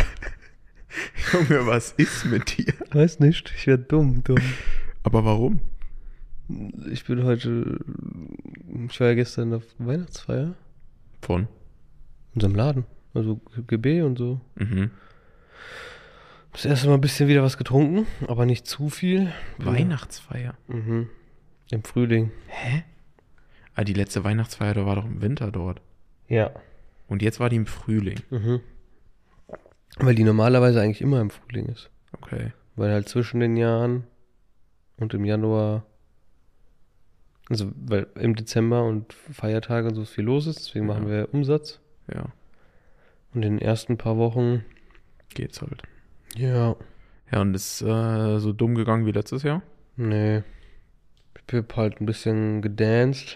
Junge, was ist mit dir? Weiß nicht, ich werde dumm. Aber warum? Ich war ja gestern auf Weihnachtsfeier Von? in unserem Laden, also GB und so. Mhm. Das erste Mal ein bisschen wieder was getrunken, aber nicht zu viel. Weihnachtsfeier. Mhm. Im Frühling. Hä? Ah, die letzte Weihnachtsfeier, da war doch im Winter dort. Ja. Und jetzt war die im Frühling. Mhm. Weil die normalerweise eigentlich immer im Frühling ist. Okay. Weil halt zwischen den Jahren und im Januar, also weil im Dezember und Feiertage und so viel los ist, deswegen machen wir Umsatz. Ja, Und in den ersten paar Wochen, geht's halt. ja, Ja, und ist so dumm gegangen wie letztes Jahr? nee. Ich hab halt ein bisschen gedanced.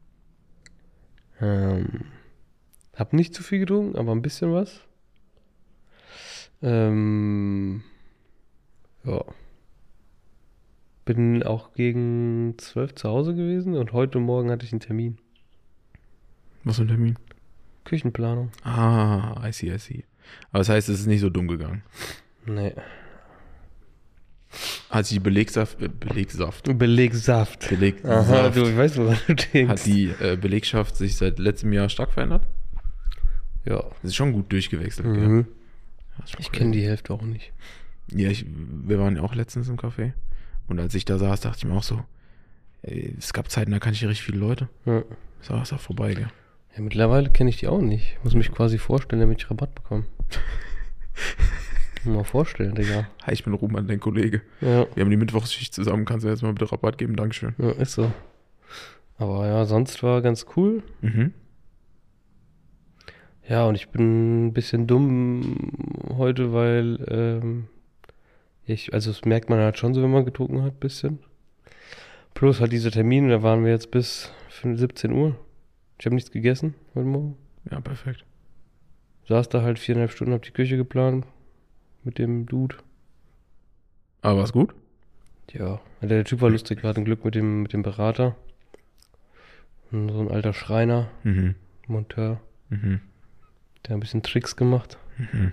Hab nicht zu viel getrunken, aber ein bisschen was. Ja. Bin auch gegen 12 zu Hause gewesen und heute Morgen hatte ich einen Termin. Was für ein Termin? Küchenplanung. Ah, I see. Aber das heißt, es ist nicht so dumm gegangen. Nee. Hat sie die Belegsaft. Belegsaft. Aha, du, ich weiß, woran du denkst. Hat die Belegschaft sich seit letztem Jahr stark verändert? Ja. Das ist schon gut durchgewechselt, gell? Mhm. Das ist schon Ich crazy. kenne die Hälfte auch nicht. Ja, wir waren ja auch letztens im Café. Und als ich da saß, dachte ich mir auch so, ey, es gab Zeiten, da kannte ich richtig viele Leute. Ja. Ist auch vorbei, gell? Ja, mittlerweile kenne ich die auch nicht. Ich muss mich quasi vorstellen, damit ich Rabatt bekomme. Mal vorstellen, Digga. Hi, ich bin Roman, dein Kollege. Ja. Wir haben die Mittwochsschicht zusammen. Kannst du jetzt mal bitte Rabatt geben? Dankeschön. Ja, ist so. Aber ja, sonst war ganz cool. Mhm. Ja, und ich bin ein bisschen dumm heute, weil also das merkt man halt schon so, wenn man getrunken hat, ein bisschen. Plus halt diese Termine, da waren wir jetzt bis 17 Uhr. Ich habe nichts gegessen heute Morgen. Ja, perfekt. Saß da halt 4,5 Stunden, hab die Küche geplant mit dem Dude. Aber war's gut? Ja, der Typ war lustig, wir hatten Glück mit dem Berater. Und so ein alter Schreiner, Mhm. Monteur, Mhm. der hat ein bisschen Tricks gemacht. Mhm.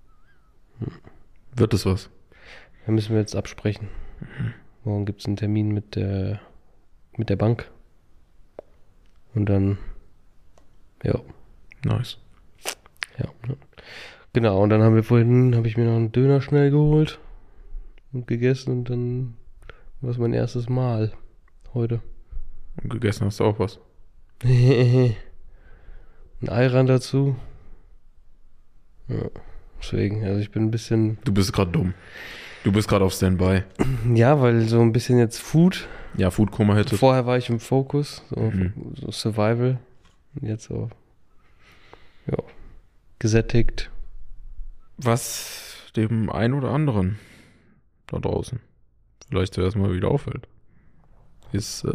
Wird das was? Da müssen wir jetzt absprechen. Morgen gibt es einen Termin mit der Bank. Und dann, ja. Nice. Ja. Genau, und dann habe ich mir noch einen Döner schnell geholt und gegessen und dann war es mein erstes Mal heute. Und gegessen hast du auch was? Ein Eiran dazu. Ja, deswegen, also ich bin ein bisschen, Du bist gerade dumm. Du bist gerade auf Standby. ja, weil so ein bisschen jetzt Food. Ja, Foodkoma hätte. Vorher war ich im Fokus, so, Mhm. so Survival. Und jetzt so, ja, gesättigt. Was dem einen oder anderen da draußen vielleicht zuerst mal wieder auffällt, ist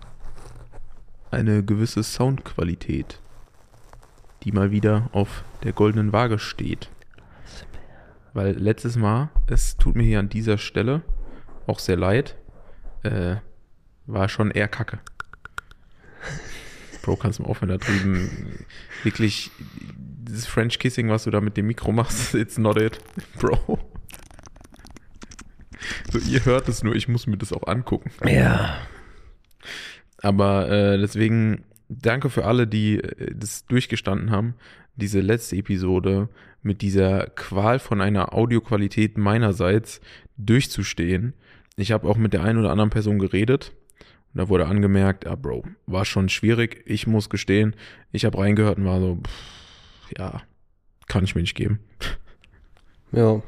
eine gewisse Soundqualität, die mal wieder auf der goldenen Waage steht. Weil letztes Mal, es tut mir hier an dieser Stelle auch sehr leid, war schon eher kacke. Bro, kannst du mal aufhören da drüben. Wirklich, dieses French Kissing, was du da mit dem Mikro machst, it's not it, Bro. So, ihr hört es nur, ich muss mir das auch angucken. Ja. Aber deswegen danke für alle, die das durchgestanden haben. Diese letzte Episode mit dieser Qual von einer Audioqualität meinerseits durchzustehen. Ich habe auch mit der einen oder anderen Person geredet. Und da wurde angemerkt, ja Bro, war schon schwierig. Ich muss gestehen, ich habe reingehört und war so, ja, kann ich mir nicht geben. Ja.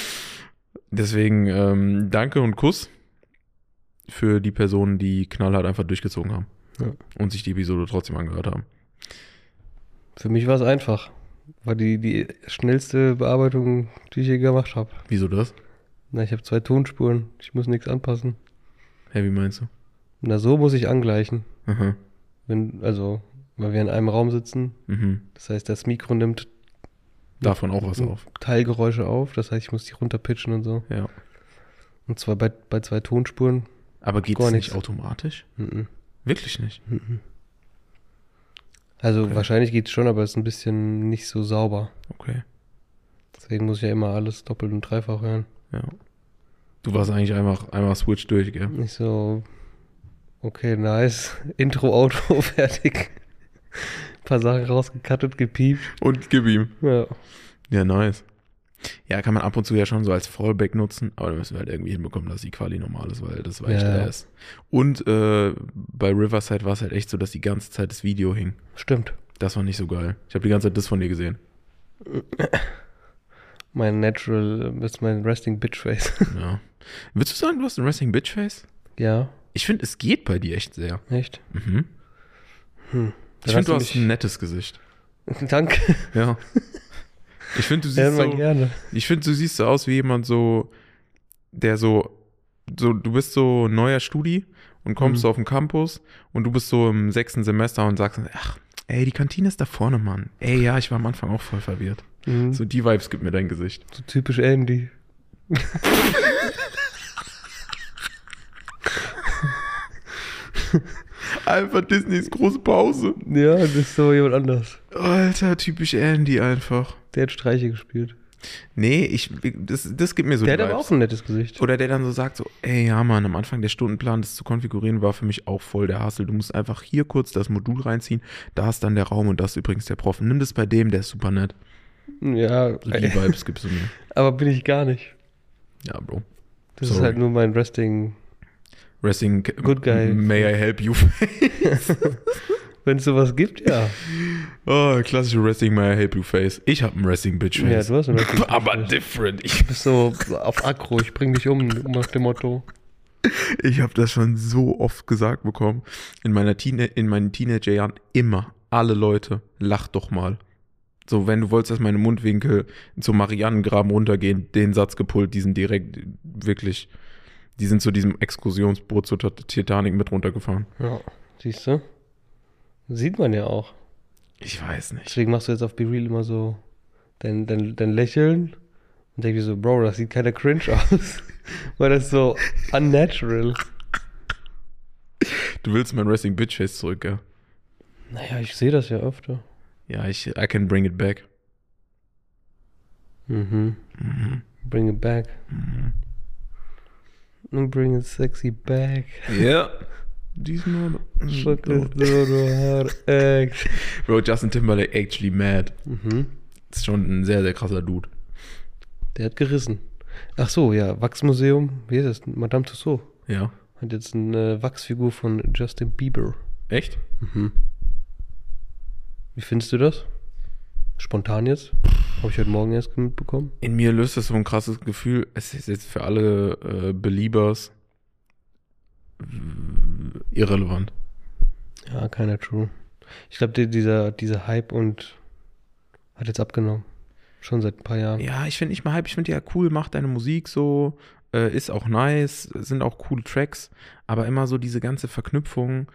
Deswegen danke und Kuss für die Personen, die knallhart einfach durchgezogen haben. Ja. Und sich die Episode trotzdem angehört haben. Für mich war es einfach. War die schnellste Bearbeitung, die ich je gemacht habe. Wieso das? Na, ich habe 2 Tonspuren. Ich muss nichts anpassen. Hä, wie meinst du? Na, so muss ich angleichen. Aha. Weil wir in einem Raum sitzen. Mhm. Das heißt, das Mikro nimmt Davon auch was auf. Teilgeräusche auf. Das heißt, ich muss die runterpitchen und so. Ja. Und zwar bei 2 Tonspuren. Aber geht Gar es nichts. nicht automatisch? Mhm. Wirklich nicht? Mhm. Also Okay. wahrscheinlich geht es schon, aber es ist ein bisschen nicht so sauber. Okay. Deswegen muss ich ja immer alles doppelt und dreifach hören. Ja. Du warst eigentlich einmal Switch durch, gell? Nicht so, okay, nice. Intro, Outro, fertig. Ein paar Sachen rausgecuttet, gepiept. Und gib ihm. Ja. Ja, nice. Ja, kann man ab und zu ja schon so als Fallback nutzen, aber da müssen wir halt irgendwie hinbekommen, dass die Quali normal ist, weil das war echt ass. Und bei Riverside war es halt echt so, dass die ganze Zeit das Video hing. Stimmt. Das war nicht so geil. Ich habe die ganze Zeit das von dir gesehen. Mein Natural, das ist mein Resting Bitch Face. Ja. Würdest du sagen, du hast ein Resting Bitch Face? Ja. Ich finde, es geht bei dir echt sehr. Echt? Mhm. Ich Dann finde, du hast hast ein nettes Gesicht. Danke. Ja. Ich finde, du Ja, siehst mal so, gerne. ich finde, du siehst so aus wie jemand so, der so, du bist so neuer Studi und kommst so auf den Campus und du bist so im 6. Semester und sagst, ach, ey, die Kantine ist da vorne, Mann. Ey, ja, ich war am Anfang auch voll verwirrt. Mhm. So die Vibes gibt mir dein Gesicht. So typisch Andy. Einfach Disneys große Pause. Ja, das ist so jemand anders. Alter, typisch Andy einfach. Der hat Streiche gespielt. Nee, das gibt mir so Der die hat aber Vibes. auch ein nettes Gesicht. Oder der dann so sagt so, ey, ja Mann, am Anfang der Stundenplan, das zu konfigurieren, war für mich auch voll der Hassel. Du musst einfach hier kurz das Modul reinziehen, da ist dann der Raum und das ist übrigens der Prof. Nimm das bei dem, der ist super nett. Ja, So die Vibes gibst du mir. aber bin ich gar nicht. Ja, Bro. Das Sorry. ist halt nur mein Resting. Resting Good guy. May I help you? Wenn es sowas gibt, ja. Oh, klassische Resting May I help you Face. Ich habe ein Resting Bitch Ja, Face. du hast ein Resting Bitch Aber Face. different. Du bist so auf Aggro, ich bring dich um nach dem Motto. Ich habe das schon so oft gesagt bekommen. In meinen Teenagerjahren immer. Alle Leute, lach doch mal. So, wenn du wolltest, dass meine Mundwinkel zum Marianengraben runtergehen, den Satz gepult, die sind direkt wirklich, die sind zu diesem Exkursionsboot zur Titanic mit runtergefahren. Ja, siehst du? Sieht man ja auch. Ich weiß nicht. Deswegen machst du jetzt auf Be Real immer so dein Lächeln und denkst dir so, Bro, das sieht keiner cringe aus. Weil das ist so unnatural. Du willst mein Resting Bitch Face zurück, ja? Naja, ich sehe das ja öfter. Ja, I can bring it back. Mhm. Mhm. Bring it back. Mhm. Bring it sexy back. Ja. Diesmal. Fuck this little hard act. Bro, Justin Timberlake actually mad. Mhm. Ist schon ein sehr, sehr krasser Dude. Der hat gerissen. Ach so, ja, Wachsmuseum. Wie ist das? Madame Tussauds. Ja. Hat jetzt eine Wachsfigur von Justin Bieber. Echt? Mhm. Wie findest du das? Spontan jetzt? Habe ich heute Morgen erst mitbekommen. In mir löst das so ein krasses Gefühl. Es ist jetzt für alle Beliebers irrelevant. Ja, keiner true. Ich glaube, dieser Hype und hat jetzt abgenommen. Schon seit ein paar Jahren. Ja, ich finde nicht mal Hype. Ich finde ja cool, macht deine Musik so, ist auch nice, sind auch coole Tracks, aber immer so diese ganze Verknüpfung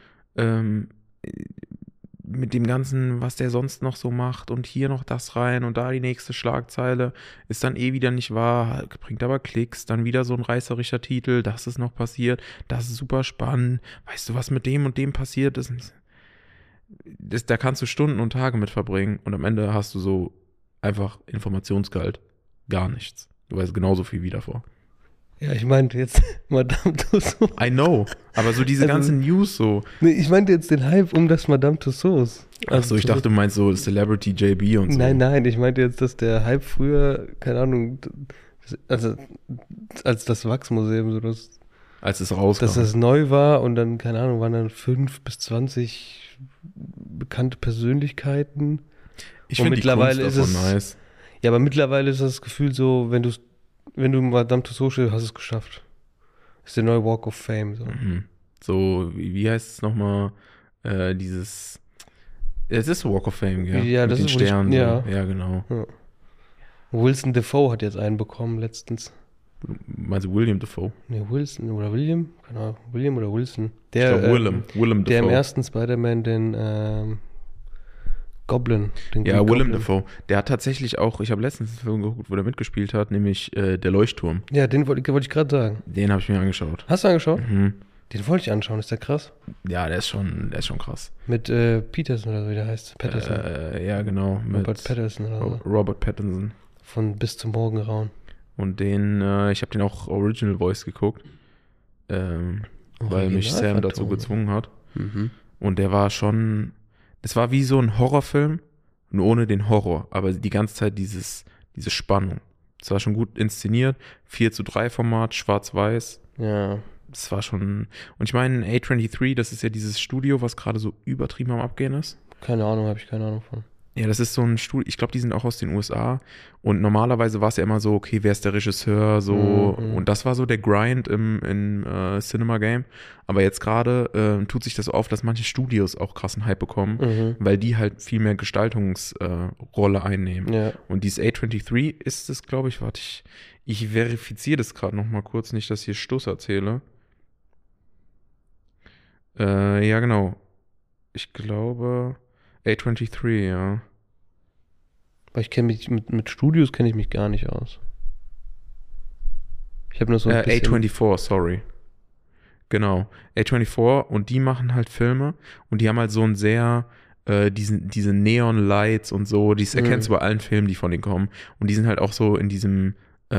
mit dem Ganzen, was der sonst noch so macht und hier noch das rein und da die nächste Schlagzeile, ist dann wieder nicht wahr, bringt aber Klicks, dann wieder so ein reißerischer Titel, das ist noch passiert, das ist super spannend, weißt du, was mit dem und dem passiert ist? Da kannst du Stunden und Tage mit verbringen und am Ende hast du so einfach Informationsgehalt, gar nichts. Du weißt genauso viel wie davor. Ja, ich meinte jetzt Madame Tussauds. I know, aber so diese Also- ganzen News so. Nee, ich meinte jetzt den Hype um das Madame Tussauds. Achso, ich dachte, du meinst so Celebrity JB und so. Nein, ich meinte jetzt, dass der Hype früher, keine Ahnung, also als das Wachsmuseum, so Als es rauskam. dass das neu war und dann, keine Ahnung, waren dann 5 bis 20 bekannte Persönlichkeiten. Ich und finde mittlerweile die Kunst ist davon es- nice. Ja, aber mittlerweile ist das Gefühl so, wenn du Madame Tussauds stehst, hast du es geschafft. Das ist der neue Walk of Fame. So. Mhm. So, wie heißt es nochmal? Es ist Walk of Fame, ja. Ja, Mit das den ist, wo die- Sternen. ja. So. Ja, genau. Wilson Dafoe hat jetzt einen bekommen letztens. Meinst du William Dafoe? Ne, Wilson oder William? Keine Ahnung. William oder Wilson. Ich glaube Willem Der im Dafoe. ersten Spider-Man den Goblin. Den Ja, Green Willem Goblin. Dafoe. Der hat tatsächlich auch, ich habe letztens einen Film geguckt, wo der mitgespielt hat, nämlich Der Leuchtturm. Ja, den wollte ich gerade sagen. Den habe ich mir angeschaut. Hast du angeschaut? Mhm. Den wollte ich anschauen, ist der krass? Ja, der ist schon krass. Mit Peterson oder so, wie der heißt. Patterson. Ja, genau. Mit Robert Patterson oder so. Robert Pattinson. Von Bis zum Morgengrauen. Und ich habe den auch Original Voice geguckt, weil mich Sam dazu gezwungen hat. Mhm. Und der war schon, das war wie so ein Horrorfilm, nur ohne den Horror, aber die ganze Zeit diese Spannung. Es war schon gut inszeniert, 4:3 Format, schwarz-weiß. Ja. Das war schon, und ich meine, A23, das ist ja dieses Studio, was gerade so übertrieben am Abgehen ist. Keine Ahnung, habe ich keine Ahnung von. Ja, das ist so ein Studio, ich glaube, die sind auch aus den USA und normalerweise war es ja immer so, okay, wer ist der Regisseur, so, und das war so der Grind im Cinema Game, aber jetzt gerade tut sich das auf, dass manche Studios auch krassen Hype bekommen, weil die halt viel mehr Gestaltungsrolle einnehmen. Ja. Und dieses A23 ist es, glaube ich, warte, ich verifiziere das gerade nochmal kurz, nicht, dass ich hier Stuss erzähle. Ja, genau. Ich glaube A23, ja. Weil ich kenne mich, mit Studios kenne ich mich gar nicht aus. Ich habe nur so ein bisschen... A24, sorry. Genau. A24 und die machen halt Filme und die haben halt so ein sehr, diese Neon Lights und so, das erkennst du bei allen Filmen, die von denen kommen. Und die sind halt auch so in diesem,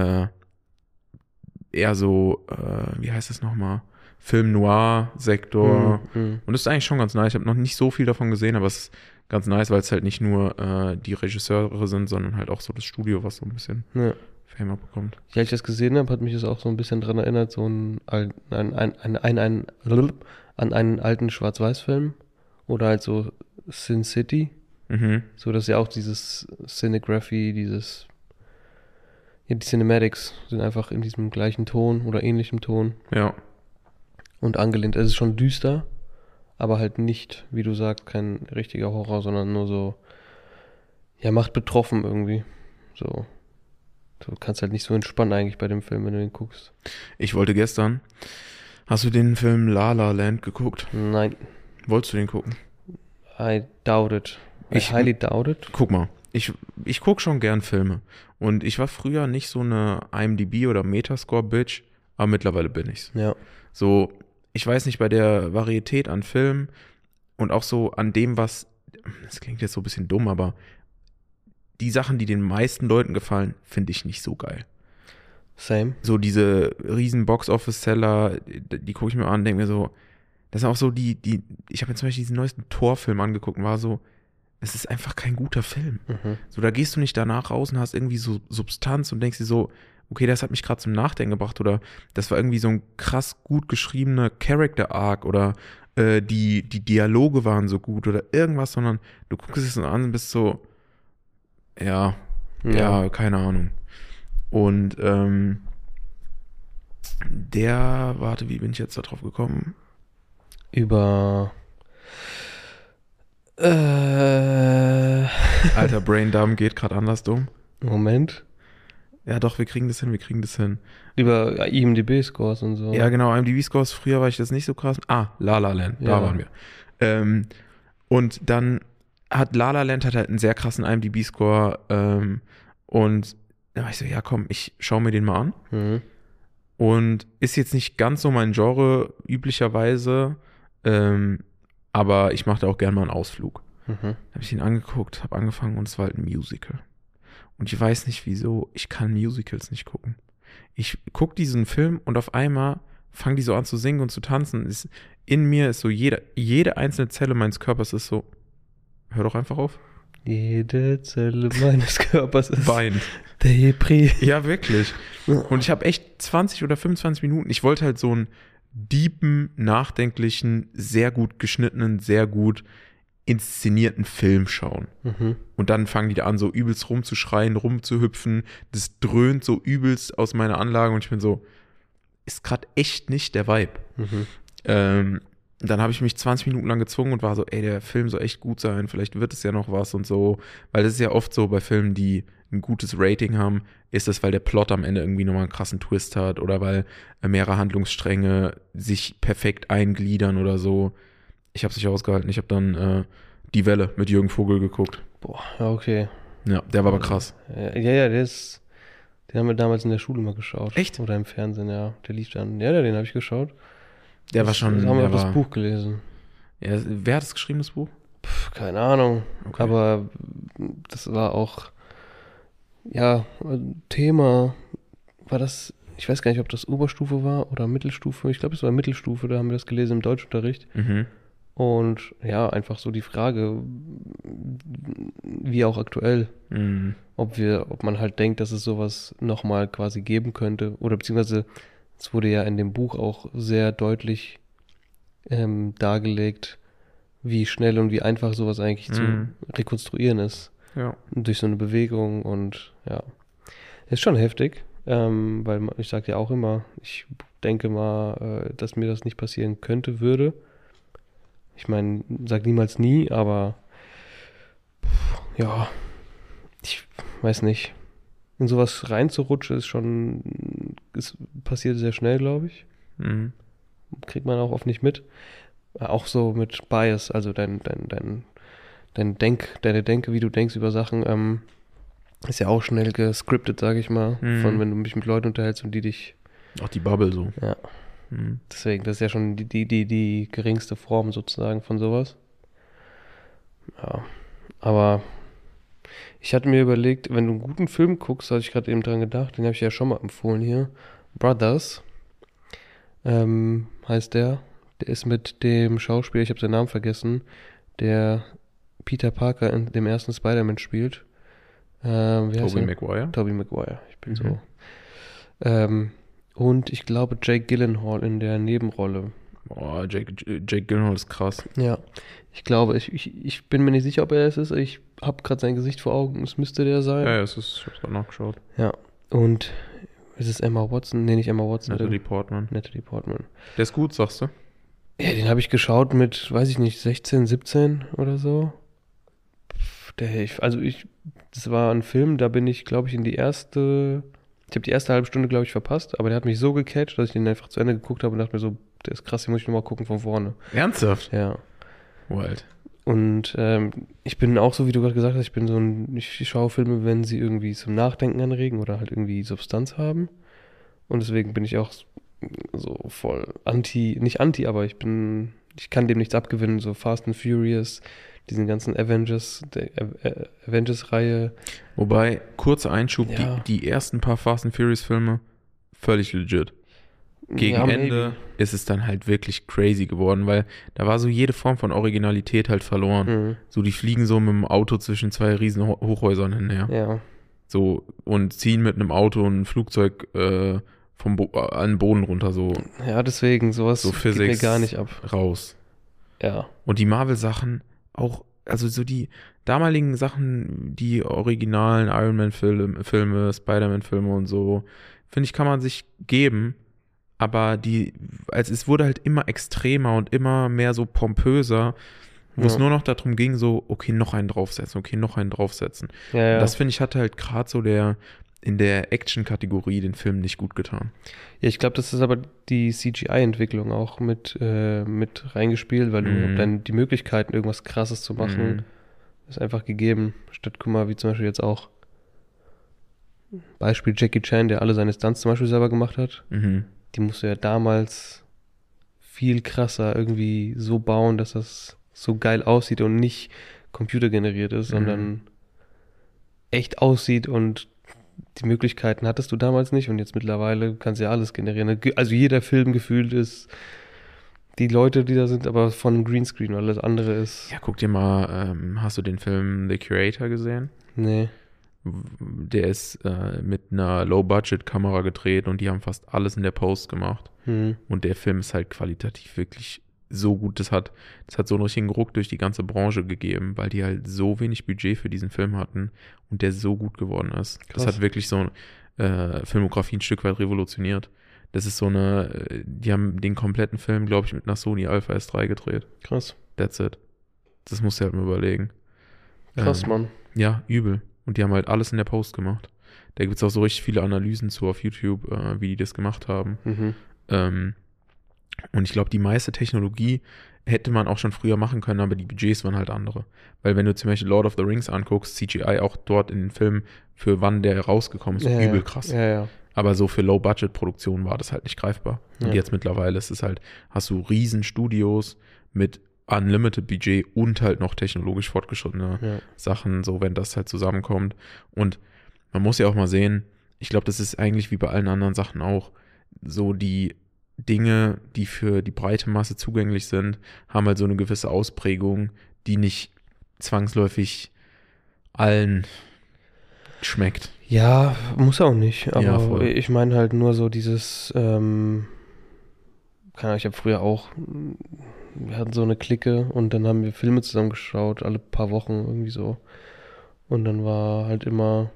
eher so, wie heißt das nochmal? Film Noir-Sektor. Und das ist eigentlich schon ganz nice. Ich habe noch nicht so viel davon gesehen, aber es ist ganz nice, weil es halt nicht nur die Regisseure sind, sondern halt auch so das Studio, was so ein bisschen Fame abbekommt. Ja, als ich das gesehen habe, hat mich das auch so ein bisschen dran erinnert, so an einen alten Schwarz-Weiß-Film oder halt so Sin City. So, dass ja auch dieses Cinegraphy, die Cinematics sind einfach in diesem gleichen Ton oder ähnlichem Ton. Ja. Und angelehnt. Es ist schon düster, aber halt nicht, wie du sagst, kein richtiger Horror, sondern nur so, ja, macht betroffen irgendwie. So. Du kannst halt nicht so entspannen eigentlich bei dem Film, wenn du den guckst. Ich wollte gestern, hast du den Film La La Land geguckt? Nein. Wolltest du den gucken? I doubt it. I highly doubt it. Guck mal, ich gucke schon gern Filme. Und ich war früher nicht so eine IMDb oder Metascore-Bitch, aber mittlerweile bin ich's. Ja. So, ich weiß nicht, bei der Varietät an Filmen und auch so an dem, das klingt jetzt so ein bisschen dumm, aber die Sachen, die den meisten Leuten gefallen, finde ich nicht so geil. Same. So diese riesen Box-Office-Seller, die gucke ich mir an und denke mir so, das sind auch so ich habe mir zum Beispiel diesen neuesten Thor-Film angeguckt und war so, es ist einfach kein guter Film. So, da gehst du nicht danach raus und hast irgendwie so Substanz und denkst dir so, okay, das hat mich gerade zum Nachdenken gebracht oder das war irgendwie so ein krass gut geschriebener Character-Arc oder die Dialoge waren so gut oder irgendwas, sondern du guckst es so an und bist so, ja, keine Ahnung. Und warte, wie bin ich jetzt da drauf gekommen? Über Alter, Braindump geht gerade anders dumm. Moment. Ja, doch, wir kriegen das hin. Über IMDb-Scores und so. Ja, genau, IMDb-Scores, früher war ich das nicht so krass. La La Land, da waren wir. Und dann hat La La Land halt einen sehr krassen IMDb-Score und da war ich so, ja komm, ich schaue mir den mal an. Und ist jetzt nicht ganz so mein Genre üblicherweise, aber ich mache da auch gerne mal einen Ausflug. Da habe ich ihn angeguckt, habe angefangen und es war halt ein Musical. Und ich weiß nicht wieso, ich kann Musicals nicht gucken. Ich gucke diesen Film und auf einmal fangen die so an zu singen und zu tanzen. In mir ist so jede einzelne Zelle meines Körpers ist so, hör doch einfach auf. Jede Zelle meines Körpers ist weint. Depri. Ja, wirklich. Und ich habe echt 20 oder 25 Minuten, ich wollte halt so einen deepen, nachdenklichen, sehr gut geschnittenen, sehr gut inszenierten Film schauen. Und dann fangen die da an, so übelst rumzuschreien, rumzuhüpfen. Das dröhnt so übelst aus meiner Anlage und ich bin so, ist gerade echt nicht der Vibe. Dann habe ich mich 20 Minuten lang gezwungen und war so, ey, der Film soll echt gut sein, vielleicht wird es ja noch was und so. Weil das ist ja oft so bei Filmen, die ein gutes Rating haben, ist das, weil der Plot am Ende irgendwie nochmal einen krassen Twist hat oder weil mehrere Handlungsstränge sich perfekt eingliedern oder so. Ich habe es nicht ausgehalten. Ich habe dann Die Welle mit Jürgen Vogel geguckt. Boah, okay. Ja, der war aber krass. Ja, den haben wir damals in der Schule mal geschaut. Echt? Oder im Fernsehen, ja. Der lief dann. Ja, den habe ich geschaut. Der war schon. Da haben wir das Buch gelesen. Ja, wer hat es geschrieben, das Buch? Keine Ahnung. Okay. Aber das war auch Ja, Thema war das, ich weiß gar nicht, ob das Oberstufe war oder Mittelstufe. Ich glaube, es war Mittelstufe, da haben wir das gelesen im Deutschunterricht. Mhm. Und ja, einfach so die Frage, wie auch aktuell, Mhm. ob man halt denkt, dass es sowas nochmal quasi geben könnte. Oder beziehungsweise, es wurde ja in dem Buch auch sehr deutlich dargelegt, wie schnell und wie einfach sowas eigentlich zu rekonstruieren ist. Ja. Durch so eine Bewegung und ja. Ist schon heftig, weil ich sage ja auch immer, ich denke mal, dass mir das nicht passieren könnte, würde. Ich meine, sag niemals nie, aber ja, ich weiß nicht. In sowas reinzurutschen ist passiert sehr schnell, glaube ich. Mhm. Kriegt man auch oft nicht mit. Auch so mit Bias, also deine Denke, wie du denkst über Sachen, ist ja auch schnell gescriptet, sage ich mal, von wenn du mich mit Leuten unterhältst und die dich, Auch die Bubble so. ja, Mhm. deswegen, das ist ja schon die geringste Form sozusagen von sowas. Ja, aber ich hatte mir überlegt, wenn du einen guten Film guckst, hatte ich gerade eben dran gedacht, den habe ich ja schon mal empfohlen hier, Brothers, heißt der. Der ist mit dem Schauspieler, ich habe seinen Namen vergessen, der Peter Parker in dem ersten Spider-Man spielt. Wie heißt Tobey er? Maguire. Tobey Maguire. Ich bin Mhm. so. Und ich glaube Jake Gyllenhaal in der Nebenrolle. Boah, Jake Gyllenhaal ist krass. Ja, ich glaube, ich bin mir nicht sicher, ob er es ist. Ich habe gerade sein Gesicht vor Augen. Es müsste der sein. Ja, ich hab's gerade nachgeschaut. Ja. Und ist es Emma Watson? Nee, nicht Emma Watson. Natalie Portman. Natalie Portman. Der ist gut, sagst du? Ja, den habe ich geschaut mit, weiß ich nicht, 16, 17 oder so. Das war ein Film, da bin ich, glaube ich, ich habe die erste halbe Stunde, glaube ich, verpasst, aber der hat mich so gecatcht, dass ich den einfach zu Ende geguckt habe und dachte mir so, der ist krass, den muss ich nochmal gucken von vorne. Ernsthaft? Ja. Wild. Und ich bin auch so, wie du gerade gesagt hast, ich schaue Filme, wenn sie irgendwie zum Nachdenken anregen oder halt irgendwie Substanz haben. Und deswegen bin ich auch so voll nicht anti, aber ich kann dem nichts abgewinnen, so Fast and Furious, diesen ganzen Avengers-Reihe. Wobei, kurzer Einschub, Ja. die ersten paar Fast and Furious Filme, völlig legit. Gegen Ja, Ende maybe. ist es dann halt wirklich crazy geworden, weil da war so jede Form von Originalität halt verloren. Mhm. So, die fliegen so mit dem Auto zwischen zwei riesen Hochhäusern hinher. Ja. So, und ziehen mit einem Auto und einem Flugzeug an den Boden runter, so Ja, deswegen, sowas So geht mir Physics gar nicht ab. raus. Ja. Und die Marvel-Sachen auch, also so die damaligen Sachen, die originalen Iron Man-Filme, Spider-Man-Filme und so, finde ich, kann man sich geben. Aber es wurde halt immer extremer und immer mehr so pompöser, wo es Ja. nur noch darum ging, so, okay, noch einen draufsetzen, okay, noch einen draufsetzen. Ja, ja. Und das, finde ich, hatte halt gerade so in der Action-Kategorie den Film nicht gut getan. Ja, ich glaube, das ist aber die CGI-Entwicklung auch mit reingespielt, weil du dann die Möglichkeiten, irgendwas Krasses zu machen, ist einfach gegeben. Statt, guck mal, wie zum Beispiel jetzt auch Beispiel Jackie Chan, der alle seine Stunts zum Beispiel selber gemacht hat. Mhm. Die musste ja damals viel krasser irgendwie so bauen, dass das so geil aussieht und nicht computergeneriert ist, sondern echt aussieht und die Möglichkeiten hattest du damals nicht und jetzt mittlerweile kannst du ja alles generieren. Also jeder Film gefühlt ist die Leute, die da sind, aber von Greenscreen, weil alles andere ist. Ja, guck dir mal, hast du den Film The Creator gesehen? Nee. Der ist mit einer Low-Budget-Kamera gedreht und die haben fast alles in der Post gemacht. Und der Film ist halt qualitativ wirklich so gut. Das hat so einen richtigen Ruck durch die ganze Branche gegeben, weil die halt so wenig Budget für diesen Film hatten und der so gut geworden ist. Krass. Das hat wirklich so Filmografie ein Stück weit revolutioniert. Das ist die haben den kompletten Film, glaube ich, mit einer Sony Alpha S3 gedreht. Krass. That's it. Das musst du halt mal überlegen. Krass, Mann. Ja, übel. Und die haben halt alles in der Post gemacht. Da gibt es auch so richtig viele Analysen zu auf YouTube, wie die das gemacht haben. Und ich glaube, die meiste Technologie hätte man auch schon früher machen können, aber die Budgets waren halt andere. Weil wenn du zum Beispiel Lord of the Rings anguckst, CGI auch dort in den Filmen, für wann der rausgekommen ist, übel krass. Ja. Aber so für Low-Budget-Produktionen war das halt nicht greifbar. Und Ja. jetzt mittlerweile ist es halt, hast du riesen Studios mit Unlimited Budget und halt noch technologisch fortgeschrittene Sachen, so wenn das halt zusammenkommt. Und man muss ja auch mal sehen, ich glaube, das ist eigentlich wie bei allen anderen Sachen auch, so die Dinge, die für die breite Masse zugänglich sind, haben halt so eine gewisse Ausprägung, die nicht zwangsläufig allen schmeckt. Ja, muss auch nicht, aber Ja, voll. ich meine halt nur so dieses, keine Ahnung, ich habe früher auch, wir hatten so eine Clique und dann haben wir Filme zusammen geschaut, alle paar Wochen irgendwie so. Und dann war halt immer,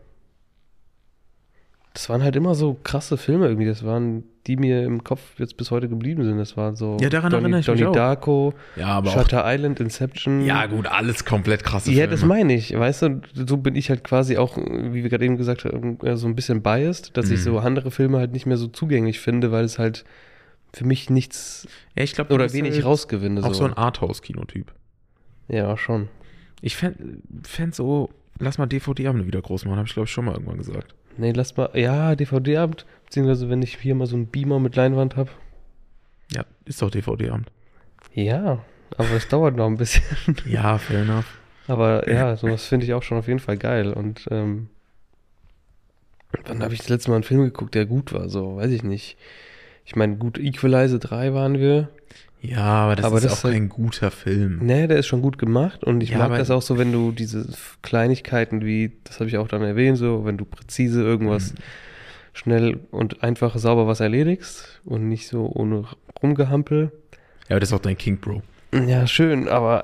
das waren halt immer so krasse Filme irgendwie, das waren, die mir im Kopf jetzt bis heute geblieben sind. Das war so Ja, daran erinnere ich mich Donnie auch. Darko, Ja, aber auch. Shutter Island, Inception. Ja, gut, alles komplett krasse Ja, Filme. das meine ich, weißt du, so bin ich halt quasi auch, wie wir gerade eben gesagt haben, so ein bisschen biased, dass ich so andere Filme halt nicht mehr so zugänglich finde, weil es halt für mich nichts Ja, ich glaube, oder wenig rausgewinne. auch so ein Arthouse-Kinotyp. Ja, schon. Ich fänd so, lass mal DVD-Abende wieder groß machen, habe ich glaube ich schon mal irgendwann gesagt. Nee, lass mal, ja, DVD-Abend, beziehungsweise wenn ich hier mal so einen Beamer mit Leinwand habe. Ja, ist doch DVD-Abend. Ja, aber es dauert noch ein bisschen. Ja, fair enough. Aber ja, sowas finde ich auch schon auf jeden Fall geil. Und wann habe ich das letzte Mal einen Film geguckt, der gut war? So, weiß ich nicht. Ich meine, gut, Equalizer 3 waren wir. Ja, aber das Aber ist das auch ist halt- kein guter Film. Nee, der ist schon gut gemacht. Und ich Ja, mag aber- das auch so, wenn du diese Kleinigkeiten wie, das habe ich auch dann erwähnt, so, wenn du präzise irgendwas schnell und einfach sauber was erledigst und nicht so ohne Rumgehampel. Ja, aber das ist auch dein King, Bro. Ja, schön, aber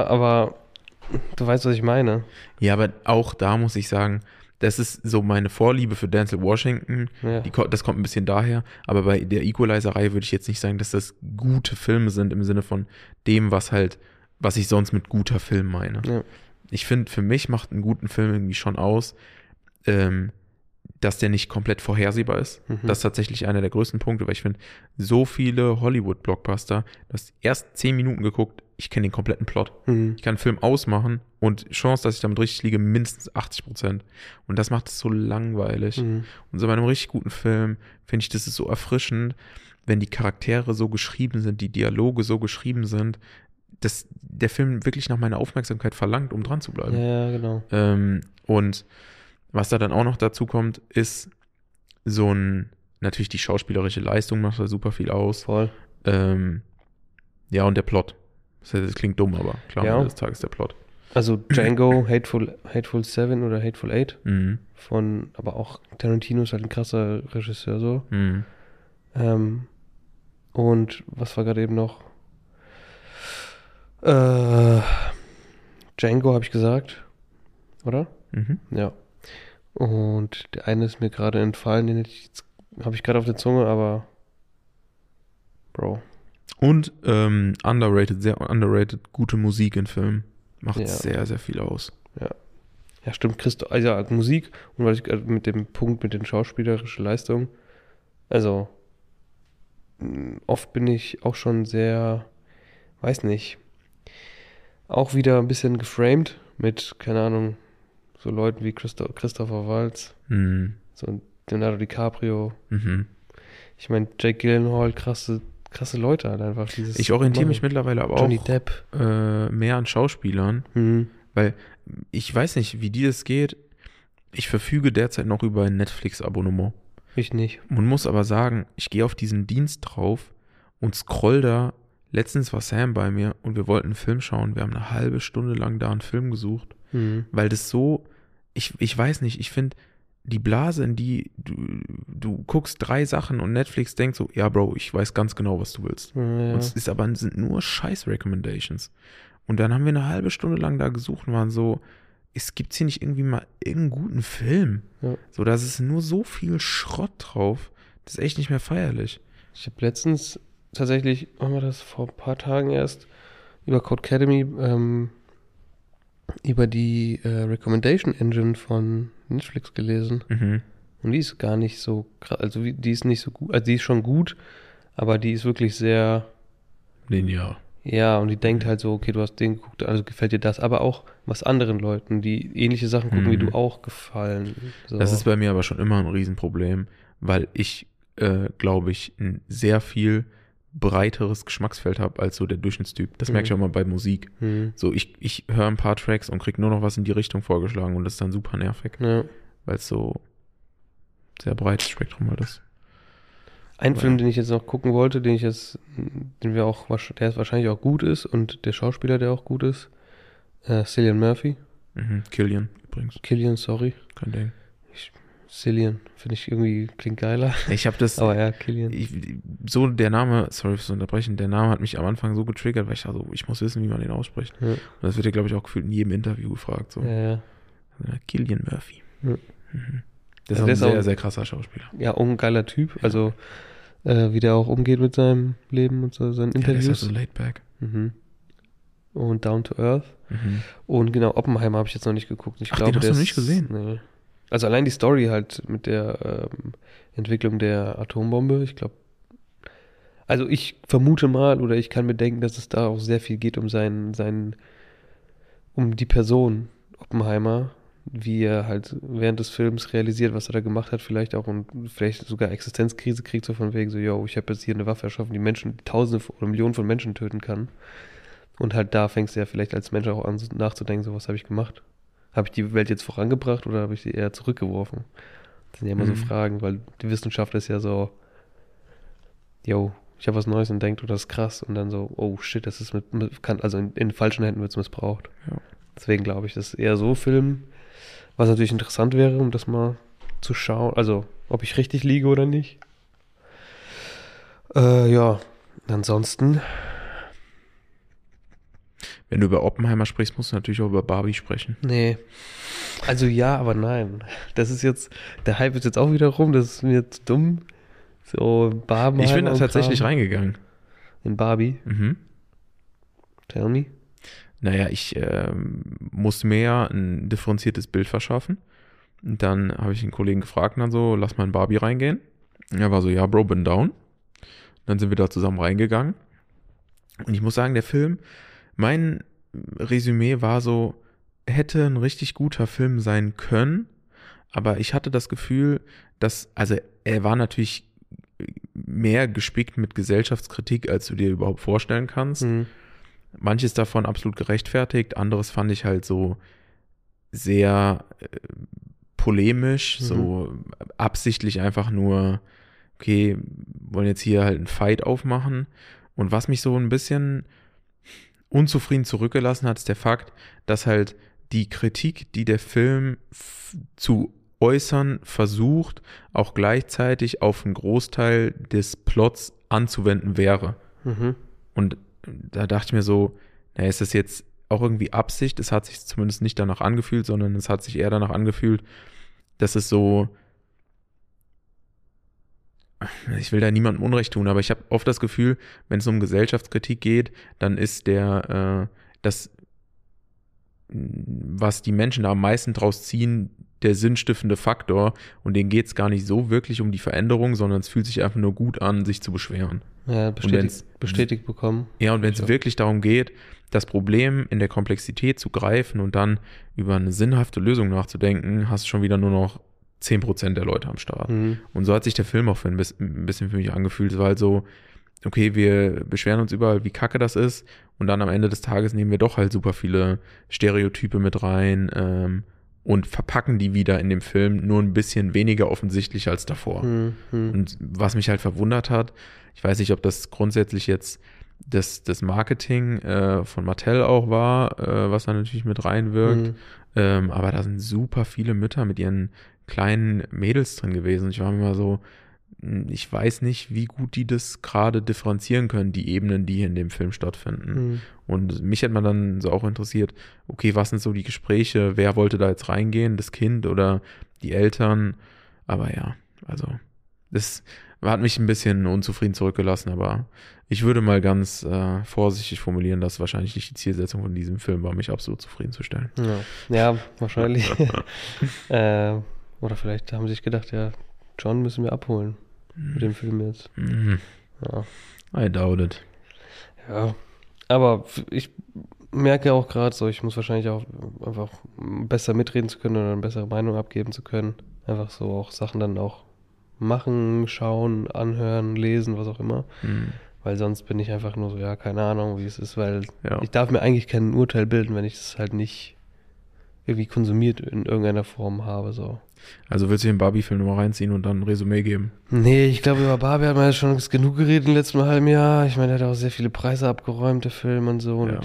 du weißt, was ich meine. Ja, aber auch da muss ich sagen, das ist so meine Vorliebe für Denzel Washington. Ja. Das kommt ein bisschen daher. Aber bei der Equalizer-Reihe würde ich jetzt nicht sagen, dass das gute Filme sind im Sinne von dem, was ich sonst mit guter Film meine. Ja. Ich finde, für mich macht einen guten Film irgendwie schon aus, dass der nicht komplett vorhersehbar ist. Mhm. Das ist tatsächlich einer der größten Punkte, weil ich finde, so viele Hollywood-Blockbuster, du hast erst 10 Minuten geguckt, ich kenne den kompletten Plot. Mhm. Ich kann einen Film ausmachen und Chance, dass ich damit richtig liege, mindestens 80%. Und das macht es so langweilig. Mhm. Und so bei einem richtig guten Film finde ich, das ist so erfrischend, wenn die Charaktere so geschrieben sind, die Dialoge so geschrieben sind, dass der Film wirklich nach meiner Aufmerksamkeit verlangt, um dran zu bleiben. Ja, genau. Und was da dann auch noch dazu kommt, ist natürlich die schauspielerische Leistung macht da super viel aus. Voll. Ja, und der Plot. Das klingt dumm, aber klar, Ja. am Ende des Tages der Plot. Also Django, Hateful Seven oder Hateful Eight Mhm. aber auch Tarantino ist halt ein krasser Regisseur so. Mhm. Und was war gerade eben noch? Django habe ich gesagt, oder? Mhm. Ja. Und der eine ist mir gerade entfallen, habe ich gerade auf der Zunge, aber Bro. Und sehr underrated, gute Musik in Filmen. Macht Ja. sehr, sehr viel aus. Ja, stimmt, also Musik und weil ich mit dem Punkt mit den schauspielerischen Leistungen, also oft bin ich auch schon sehr, weiß nicht, auch wieder ein bisschen geframed mit, keine Ahnung, so Leuten wie Christopher Waltz, Mhm. so Leonardo DiCaprio. Mhm. Ich meine, Jake Gyllenhaal, krasse Leute halt einfach. Ich orientiere mich mittlerweile aber Johnny auch Depp. mehr an Schauspielern, Mhm. weil ich weiß nicht, wie dir das geht. Ich verfüge derzeit noch über ein Netflix-Abonnement. Ich nicht. Man muss aber sagen, ich gehe auf diesen Dienst drauf und scroll da. Letztens war Sam bei mir und wir wollten einen Film schauen. Wir haben eine halbe Stunde lang da einen Film gesucht, Mhm. weil das so, ich weiß nicht, ich finde, die Blase, in die du guckst 3 Sachen und Netflix denkt so, ja Bro, ich weiß ganz genau, was du willst. Ja. Und es sind nur scheiß Recommendations. Und dann haben wir eine halbe Stunde lang da gesucht und waren so, es gibt hier nicht irgendwie mal irgendeinen guten Film. Ja. So, da ist nur so viel Schrott drauf. Das ist echt nicht mehr feierlich. Ich habe letztens tatsächlich, wann war das, vor ein paar Tagen erst, über Codecademy, über die Recommendation Engine von Netflix gelesen. Mhm. Und die ist gar nicht so krass, also die ist nicht so gut, also die ist schon gut, aber die ist wirklich sehr, Linear. ja, und die denkt halt so, okay, du hast den geguckt, also gefällt dir das, aber auch was anderen Leuten, die ähnliche Sachen gucken wie du auch, gefallen. So. Das ist bei mir aber schon immer ein Riesenproblem, weil ich, glaube ich, ein sehr viel breiteres Geschmacksfeld habe als so der Durchschnittstyp. Das merke ich auch mal bei Musik. Mhm. So, ich höre ein paar Tracks und kriege nur noch was in die Richtung vorgeschlagen und das ist dann super nervig. Ja. weil es so sehr breites Spektrum halt ist. Ein Film, den ich jetzt noch gucken wollte, der wahrscheinlich auch gut ist und der Schauspieler, der auch gut ist, Cillian Murphy. Killian übrigens. Killian, sorry. Kein Ding. Cillian, finde ich irgendwie, klingt geiler. Ich habe das. Aber ja, Killian. Der Name, sorry fürs Unterbrechen, der Name hat mich am Anfang so getriggert, weil ich dachte, ich muss wissen, wie man den ausspricht. Ja. Und das wird ja, glaube ich, auch gefühlt in jedem Interview gefragt. So. Ja. Killian Murphy. Ja. Das Also ist ein sehr, sehr krasser Schauspieler. Ja, auch ein geiler Typ. Also, wie der auch umgeht mit seinem Leben und so seinen Interviews. Der ist halt so laid back. Und Down to Earth. Und genau, Oppenheimer habe ich jetzt noch nicht geguckt. Ich glaube, den hast du noch nicht gesehen? Nee. Also allein die Story halt mit der Entwicklung der Atombombe, ich glaube, also ich vermute mal oder ich kann mir denken, dass es da auch sehr viel geht um um die Person Oppenheimer, wie er halt während des Films realisiert, was er da gemacht hat, vielleicht auch und vielleicht sogar Existenzkrise kriegt, so von wegen so, yo, ich habe jetzt hier eine Waffe erschaffen, die Tausende oder Millionen von Menschen töten kann. Und halt da fängst du ja vielleicht als Mensch auch an nachzudenken, so was habe ich gemacht? Habe ich die Welt jetzt vorangebracht oder habe ich sie eher zurückgeworfen? Das sind ja immer so Fragen, weil die Wissenschaft ist ja so, yo, ich habe was Neues entdeckt oder das ist krass und dann so, oh shit, das ist also in falschen Händen wird es missbraucht. Ja. Deswegen glaube ich, das ist eher so Film, was natürlich interessant wäre, um das mal zu schauen, also ob ich richtig liege oder nicht. Ja, ansonsten. Wenn du über Oppenheimer sprichst, musst du natürlich auch über Barbie sprechen. Nee. Also ja, aber nein. Das ist jetzt, der Hype ist jetzt auch wieder rum, das ist mir zu dumm. So Barbenheimer. Ich bin da tatsächlich reingegangen. In Barbie? Tell me. Naja, ich muss mir ein differenziertes Bild verschaffen. Und dann habe ich den Kollegen gefragt, dann so, lass mal in Barbie reingehen. Er war so, ja, Bro, bin down. Dann sind wir da zusammen reingegangen. Und ich muss sagen, der Film, mein Resümee war so, hätte ein richtig guter Film sein können, aber ich hatte das Gefühl, also er war natürlich mehr gespickt mit Gesellschaftskritik, als du dir überhaupt vorstellen kannst. Manches davon absolut gerechtfertigt, anderes fand ich halt so sehr polemisch, so absichtlich einfach nur, okay, wollen jetzt hier halt einen Fight aufmachen. Und was mich so ein bisschen unzufrieden zurückgelassen hat, ist der Fakt, dass halt die Kritik, die der Film zu äußern versucht, auch gleichzeitig auf einen Großteil des Plots anzuwenden wäre. Und da dachte ich mir so, naja, ist das jetzt auch irgendwie Absicht? Es hat sich zumindest nicht danach angefühlt, sondern es hat sich eher danach angefühlt, dass es so, ich will da niemandem Unrecht tun, aber ich habe oft das Gefühl, wenn es um Gesellschaftskritik geht, dann ist das, was die Menschen da am meisten draus ziehen, der sinnstiftende Faktor und denen geht es gar nicht so wirklich um die Veränderung, sondern es fühlt sich einfach nur gut an, sich zu beschweren. Ja, bestätigt bekommen. Ja, und wenn es wirklich darum geht, das Problem in der Komplexität zu greifen und dann über eine sinnhafte Lösung nachzudenken, hast du schon wieder nur noch 10% der Leute am Start. Und so hat sich der Film auch ein bisschen für mich angefühlt. Es war halt so, okay, wir beschweren uns überall, wie kacke das ist und dann am Ende des Tages nehmen wir doch halt super viele Stereotype mit rein und verpacken die wieder in dem Film nur ein bisschen weniger offensichtlich als davor. Und was mich halt verwundert hat, ich weiß nicht, ob das grundsätzlich jetzt das Marketing von Mattel auch war, was da natürlich mit reinwirkt, aber da sind super viele Mütter mit ihren kleinen Mädels drin gewesen. Ich war mir mal so, ich weiß nicht, wie gut die das gerade differenzieren können, die Ebenen, die hier in dem Film stattfinden. Und mich hat man dann so auch interessiert, okay, was sind so die Gespräche, wer wollte da jetzt reingehen, das Kind oder die Eltern? Aber ja, also das hat mich ein bisschen unzufrieden zurückgelassen, aber ich würde mal ganz vorsichtig formulieren, dass wahrscheinlich nicht die Zielsetzung von diesem Film war, mich absolut zufriedenzustellen. Ja, wahrscheinlich. Oder vielleicht haben sie sich gedacht, ja, John müssen wir abholen mit dem Film jetzt. Ja. I doubt it. Ja, aber ich merke auch gerade so, ich muss wahrscheinlich auch einfach besser mitreden zu können oder eine bessere Meinung abgeben zu können. Einfach so auch Sachen dann auch machen, schauen, anhören, lesen, was auch immer. Weil sonst bin ich einfach nur so, ja, keine Ahnung, wie es ist, weil ich darf mir eigentlich kein Urteil bilden, wenn ich es halt nicht irgendwie konsumiert in irgendeiner Form habe, so. Also willst du den Barbie-Film nochmal reinziehen und dann ein Resümee geben? Nee, ich glaube, über Barbie hat man ja schon genug geredet im letzten halben Jahr. Ich meine, der hat auch sehr viele Preise abgeräumt, der Film und so. Ja. Und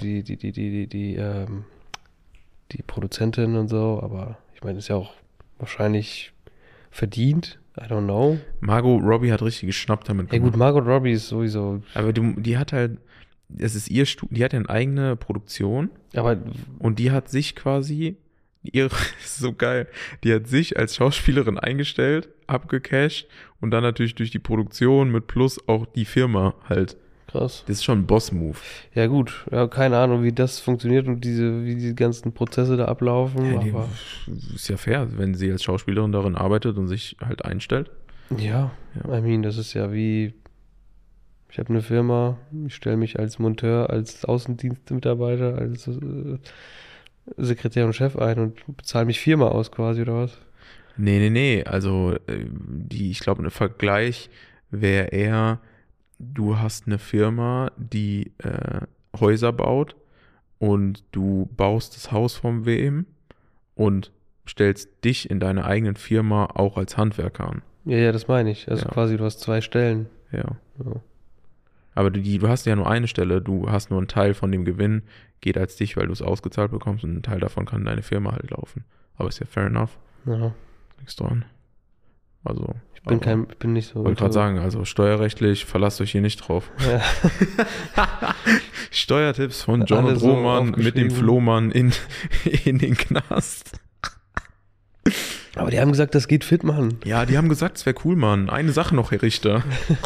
die Produzentin und so. Aber ich meine, ist ja auch wahrscheinlich verdient. I don't know. Margot Robbie hat richtig geschnappt damit Ja gut, Margot Robbie ist sowieso... Aber die hat halt, es ist ihr die hat ja eine eigene Produktion Aber und die hat sich quasi, das ist so geil, die hat sich als Schauspielerin eingestellt, abgecasht und dann natürlich durch die Produktion mit Plus auch die Firma halt. krass. Das ist schon ein Boss-Move. Ja gut, ja, keine Ahnung, wie das funktioniert und wie die ganzen Prozesse da ablaufen. Ja, Aber ist ja fair, wenn sie als Schauspielerin darin arbeitet und sich halt einstellt. ja, Ja. I mean, das ist ja wie... Ich habe eine Firma, ich stelle mich als Monteur, als Außendienstmitarbeiter, als Sekretär und Chef ein und bezahle mich viermal aus quasi, oder was? Nee. Also, ich glaube, ein Vergleich wäre eher, du hast eine Firma, die Häuser baut und du baust das Haus vom WM und stellst dich in deiner eigenen Firma auch als Handwerker an. Ja, das meine ich. Also Ja. quasi, du hast zwei Stellen. Ja. Ja. Aber du hast ja nur eine Stelle, du hast nur einen Teil von dem Gewinn, geht als dich, weil du es ausgezahlt bekommst und ein Teil davon kann deine Firma halt laufen. Aber ist ja fair enough, Ja. nichts dran. Also, Ich bin nicht so. wollte gerade sagen, also steuerrechtlich verlasst euch hier nicht drauf. Ja. Steuertipps von John Alle und so Roman mit dem aufgeschrieben. Flohmann in den Knast. Aber die haben gesagt, das geht fit machen. Ja, die haben gesagt, es wäre cool, Mann. Eine Sache noch, Herr Richter.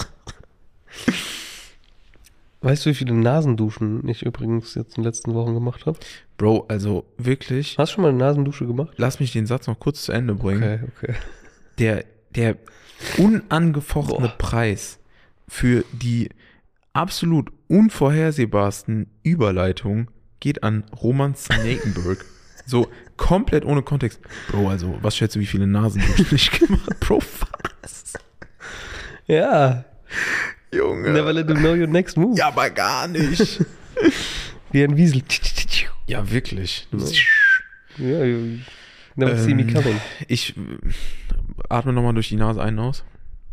Weißt du, wie viele Nasenduschen ich übrigens jetzt in den letzten Wochen gemacht habe? Bro, also wirklich, Hast du schon mal eine Nasendusche gemacht? lass mich den Satz noch kurz zu Ende bringen. Okay. Der unangefochtene Boah. Preis für die absolut unvorhersehbarsten Überleitungen geht an Roman Snakenberg. So komplett ohne Kontext. Bro, also, was schätzt du, wie viele Nasenduschen ich gemacht habe? Bro, was? Ja. Junge. Never let them know your next move. Ja, aber gar nicht. Wie ein Wiesel. Ja, wirklich. Ja, you never see me coming. Ich atme nochmal durch die Nase ein und aus.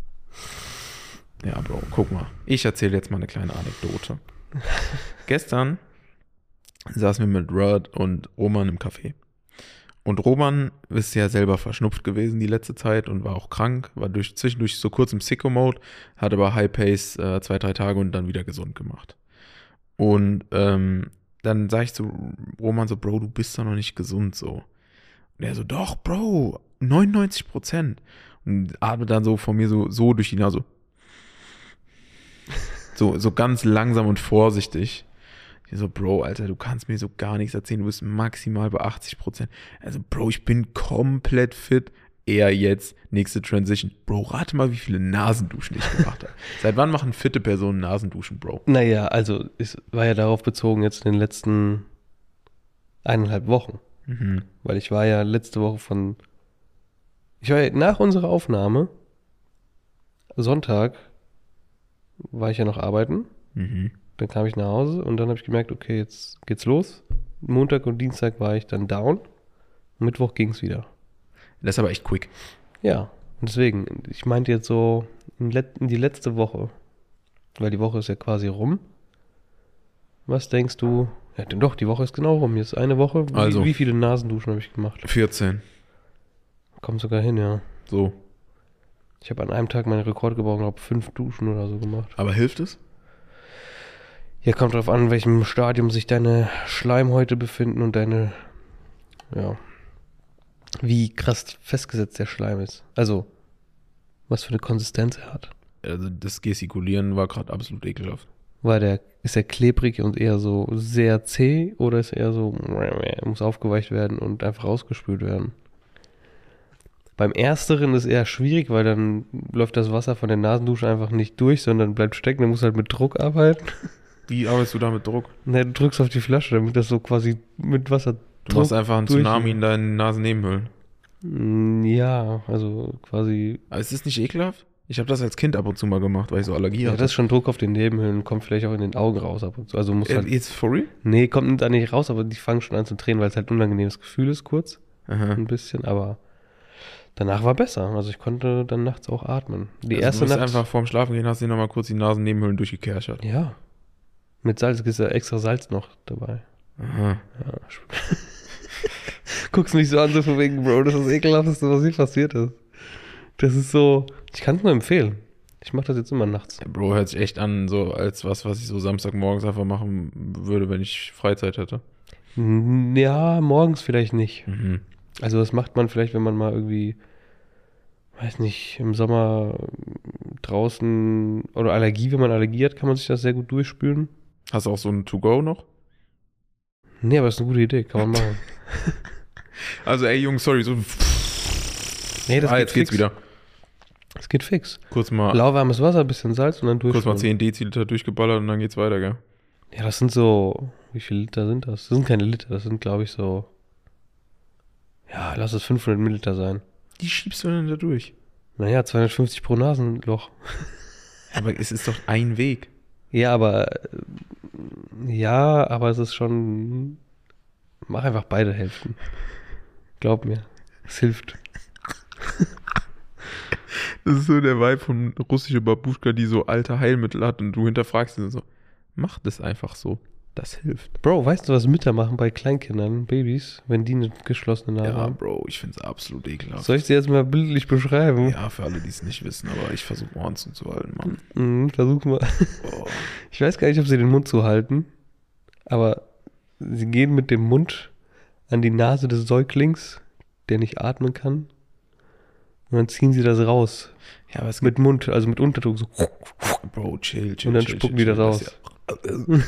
Ja, Bro, guck mal. Ich erzähle jetzt mal eine kleine Anekdote. Gestern saßen wir mit Rod und Roman im Café. Und Roman ist ja selber verschnupft gewesen die letzte Zeit und war auch krank, war zwischendurch so kurz im Sicko-Mode, hat aber High Pace 2-3 Tage und dann wieder gesund gemacht. Und dann sag ich zu Roman so, Bro, du bist doch noch nicht gesund so. Und er so, doch, Bro, 99%. Und atmet dann so von mir so durch die Nase. So ganz langsam und vorsichtig. Ich so, Bro, Alter, du kannst mir so gar nichts erzählen, du bist maximal bei 80%. Also, Bro, ich bin komplett fit. Eher jetzt, nächste Transition. Bro, rate mal, wie viele Nasenduschen ich gemacht habe. Seit wann machen fitte Personen Nasenduschen, Bro? Naja, also es war ja darauf bezogen jetzt in den letzten 1,5 Wochen. Mhm. Weil ich war ja letzte Woche nach unserer Aufnahme, Sonntag, war ich ja noch arbeiten. Mhm. Dann kam ich nach Hause und dann habe ich gemerkt, okay, jetzt geht's los. Montag und Dienstag war ich dann down. Mittwoch ging's wieder. Das ist aber echt quick. Ja, und deswegen, ich meinte jetzt so in die letzte Woche, weil die Woche ist ja quasi rum. Was denkst du? Ja, denn doch, die Woche ist genau rum. Jetzt eine Woche. Also. Wie viele Nasenduschen habe ich gemacht? 14. Kommt sogar hin, ja. So. Ich habe an einem Tag meinen Rekord gebrochen, glaube 5 Duschen oder so gemacht. Aber hilft es? Ja, kommt drauf an, in welchem Stadium sich deine Schleimhäute befinden und wie krass festgesetzt der Schleim ist. Also, was für eine Konsistenz er hat. Also das Gestikulieren war gerade absolut ekelhaft. Ist er klebrig und eher so sehr zäh oder ist er eher so, muss aufgeweicht werden und einfach rausgespült werden? Beim Ersteren ist eher schwierig, weil dann läuft das Wasser von der Nasendusche einfach nicht durch, sondern bleibt stecken. Dann musst du halt mit Druck arbeiten. Wie arbeitest du da mit Druck? Na, du drückst auf die Flasche, damit das so quasi mit Wasser Du machst einfach einen durch- Tsunami in deinen Nasennebenhöhlen. Ja, also quasi. Aber ist das nicht ekelhaft? Ich habe das als Kind ab und zu mal gemacht, weil ich so Allergie Ja, hatte. das ist schon Druck auf den Nebenhöhlen, kommt vielleicht auch in den Augen raus ab und zu. Also muss halt, Jetzt for real? nee, kommt da nicht raus, aber die fangen schon an zu tränen, weil es halt ein unangenehmes Gefühl ist, kurz, Aha. ein bisschen, aber danach war besser. Also ich konnte dann nachts auch atmen. Die Also erste du bist Nacht, einfach vorm Schlafen gehen, hast dir nochmal kurz die Nasennebenhöhlen durchgekerchert. ja, mit Salz, ist ja extra Salz noch dabei. Aha. Ja. Guckst mich so an, so von wegen, Bro, das ist das Ekelhafteste, was hier passiert ist. Das ist so, ich kann es nur empfehlen. Ich mache das jetzt immer nachts. Bro, hört sich echt an, so als was ich so Samstagmorgens einfach machen würde, wenn ich Freizeit hätte. Ja, morgens vielleicht nicht. Mhm. Also das macht man vielleicht, wenn man mal irgendwie, weiß nicht, im Sommer draußen oder Allergie, wenn man Allergie hat, kann man sich das sehr gut durchspülen. Hast du auch so ein To-Go noch? Nee, aber das ist eine gute Idee, kann man machen. Also, ey, Jungs, sorry, so. Nee, das geht jetzt geht's fix. wieder. Es geht fix. Kurz mal Lauwarmes Wasser, bisschen Salz und dann Kurz mal durchspülen. 10 Deziliter durchgeballert und dann geht's weiter, gell? Ja, das sind so, wie viele Liter sind das? Das sind keine Liter, das sind, glaube ich, so, ja, lass es 500 Milliliter sein. Die schiebst du dann da durch. Naja, 250 pro Nasenloch. Aber es ist doch ein Weg. Ja, aber es ist schon, mach einfach beide Hälften. Glaub mir, es hilft. Das ist so der Vibe von russische Babuschka, die so alte Heilmittel hat und du hinterfragst sie so, mach das einfach so. Das hilft. Bro, weißt du, was Mütter machen bei Kleinkindern, Babys, wenn die eine geschlossene Nase Ja, haben? Bro, ich find's absolut ekelhaft. Soll ich dir jetzt mal bildlich beschreiben? Ja, für alle, die es nicht wissen, aber ich versuche Ohren zuzuhalten, Mann. Versuch mal. Oh. Ich weiß gar nicht, ob sie den Mund zuhalten, aber sie gehen mit dem Mund an die Nase des Säuglings, der nicht atmen kann, und dann ziehen sie das raus. Ja, aber es Mit Mund, also mit Unterdruck. So. Bro, chill. Und dann spucken die das aus. Bro.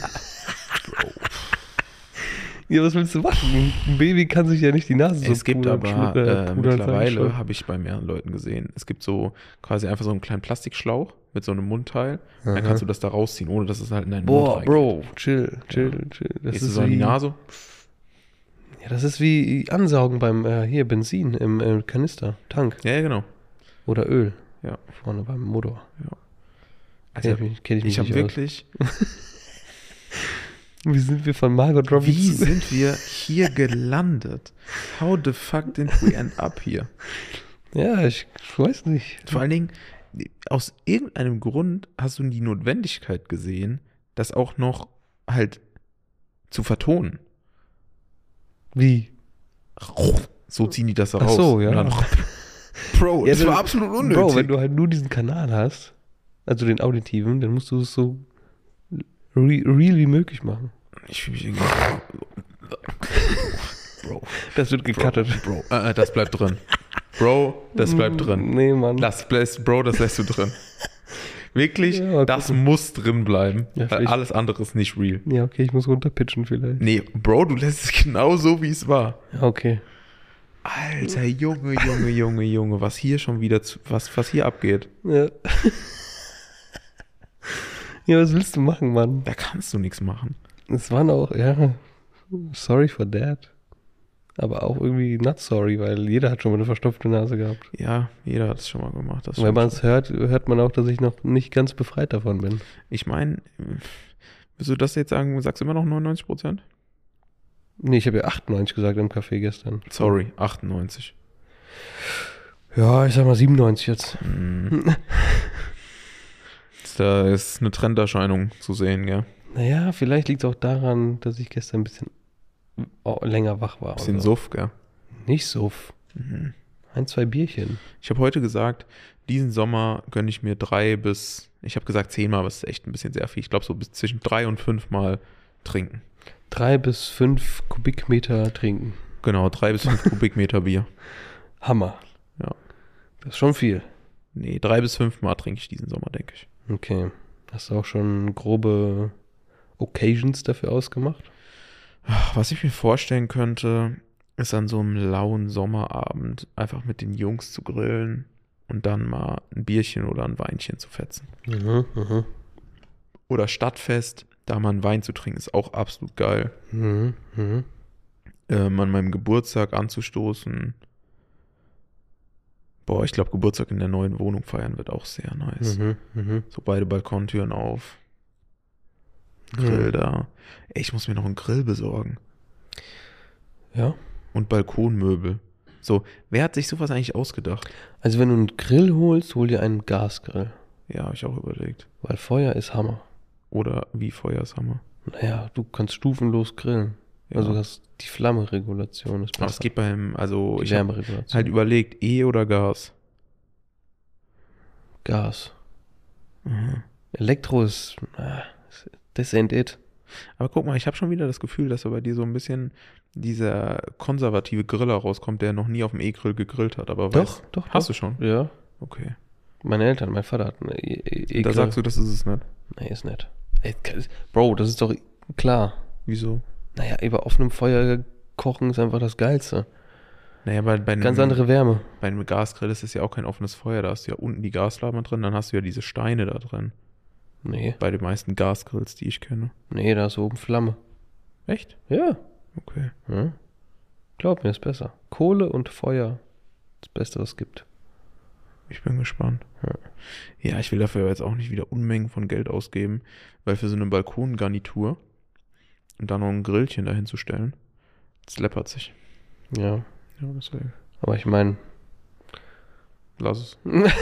Ja, was willst du machen? Ein Baby kann sich ja nicht die Nase so Es gibt pudern, aber pudern, mittlerweile, sagen. habe ich bei mehreren Leuten gesehen, es gibt so quasi einfach so einen kleinen Plastikschlauch mit so einem Mundteil. Dann Aha. kannst du das da rausziehen, ohne dass es halt in deinen Mund Boah, reingeht. Bro, chill. Das Gehst du so an die Nase? Ja, das ist wie Ansaugen beim hier Benzin im Kanister, Tank Ja, genau. oder Öl. Ja. Vorne beim Motor. Also, Kenn ich mich ich habe nicht wirklich, Wie sind wir von Margot Robbie wie zu... sind wir hier gelandet? How the fuck did we end up here? Ja, ich weiß nicht. Vor allen Dingen, aus irgendeinem Grund hast du die Notwendigkeit gesehen, das auch noch halt zu vertonen. Wie? So ziehen die das da Ach raus. so, ja. Und dann, Bro, Ja, das war absolut unnötig. Bro, wenn du halt nur diesen Kanal hast, also den auditiven, dann musst du es so real wie möglich machen. Ich fühle mich irgendwie... Bro, Das wird gecuttet. Bro, das bleibt drin. Bro, das bleibt drin. Nee, Mann. Das lässt du drin. Wirklich, Ja, das gucken. muss drin bleiben. Ja, weil vielleicht- alles andere ist nicht real. Ja, okay, ich muss runterpitchen vielleicht. Nee, Bro, du lässt es genau so, wie es war. Ja, okay. Alter, Junge, was hier schon wieder, was hier abgeht. Ja. Ja, was willst du machen, Mann? Da kannst du nichts machen. Es waren auch, ja, sorry for that. Aber auch irgendwie not sorry, weil jeder hat schon mal eine verstopfte Nase gehabt. Ja, jeder hat es schon mal gemacht. Das Und wenn stimmt man schon. es hört, hört man auch, dass ich noch nicht ganz befreit davon bin. Ich meine, willst du das jetzt sagen, sagst du immer noch 99%? Nee, ich habe ja 98 gesagt im Café gestern. Sorry, 98. Ja, ich sag mal 97 jetzt. Da ist eine Trenderscheinung zu sehen, gell? Naja, vielleicht liegt es auch daran, dass ich gestern ein bisschen länger wach war. Bisschen oder so. Suff, gell? Nicht Suff. Mhm. 1, 2 Bierchen. Ich habe heute gesagt, diesen Sommer gönne ich mir 3 bis, ich habe gesagt 10 Mal, aber es ist echt ein bisschen sehr viel. Ich glaube so bis zwischen 3 und 5 Mal trinken. 3 bis 5 Kubikmeter trinken. Genau, 3 bis 5 Kubikmeter Bier. Hammer. Ja. Das ist schon viel. Nee, 3 bis 5 Mal trinke ich diesen Sommer, denke ich. Okay. Hast du auch schon grobe Occasions dafür ausgemacht? Was ich mir vorstellen könnte, ist an so einem lauen Sommerabend einfach mit den Jungs zu grillen und dann mal ein Bierchen oder ein Weinchen zu fetzen. Mhm. Oder Stadtfest, da mal einen Wein zu trinken, ist auch absolut geil. An meinem Geburtstag anzustoßen, Boah, ich glaube, Geburtstag in der neuen Wohnung feiern wird auch sehr nice. So beide Balkontüren auf. Grill da. Ey, ich muss mir noch einen Grill besorgen. Ja. Und Balkonmöbel. So, wer hat sich sowas eigentlich ausgedacht? Also wenn du einen Grill holst, hol dir einen Gasgrill. Ja, habe ich auch überlegt. Weil Feuer ist Hammer. Oder wie Feuershammer. Naja, du kannst stufenlos grillen. Ja. Also das, die Flammenregulation ist besser. Aber es geht beim, also die ich habe Wärmeregulation. halt überlegt, E oder Gas. Gas. Mhm. Elektro ist, this ain't it. Aber guck mal, ich habe schon wieder das Gefühl, dass da bei dir so ein bisschen dieser konservative Griller rauskommt, der noch nie auf dem E-Grill gegrillt hat. Aber Doch. hast du schon? Ja. Okay. Meine Eltern, mein Vater hat einen E-Grill. Da sagst du, das ist es nicht. Nee, ist nett. Ey, Bro, das ist doch klar. Wieso? Naja, über offenem Feuer kochen ist einfach das Geilste. Naja, bei einem, Ganz andere Wärme. bei einem Gasgrill ist es ja auch kein offenes Feuer. Da hast du ja unten die Gasflamme drin, dann hast du ja diese Steine da drin. Nee, Bei den meisten Gasgrills, die ich kenne. da ist oben Flamme. Echt? Ja. Okay. Hm? Glaub mir, ist besser. Kohle und Feuer. Das Beste, was es gibt. Ich bin gespannt. Ja. Ja, ich will dafür jetzt auch nicht wieder Unmengen von Geld ausgeben, weil für so eine Balkongarnitur und dann noch ein Grillchen dahin zu stellen, das läppert sich. Ja. Ja, deswegen. Aber ich meine, Lass es.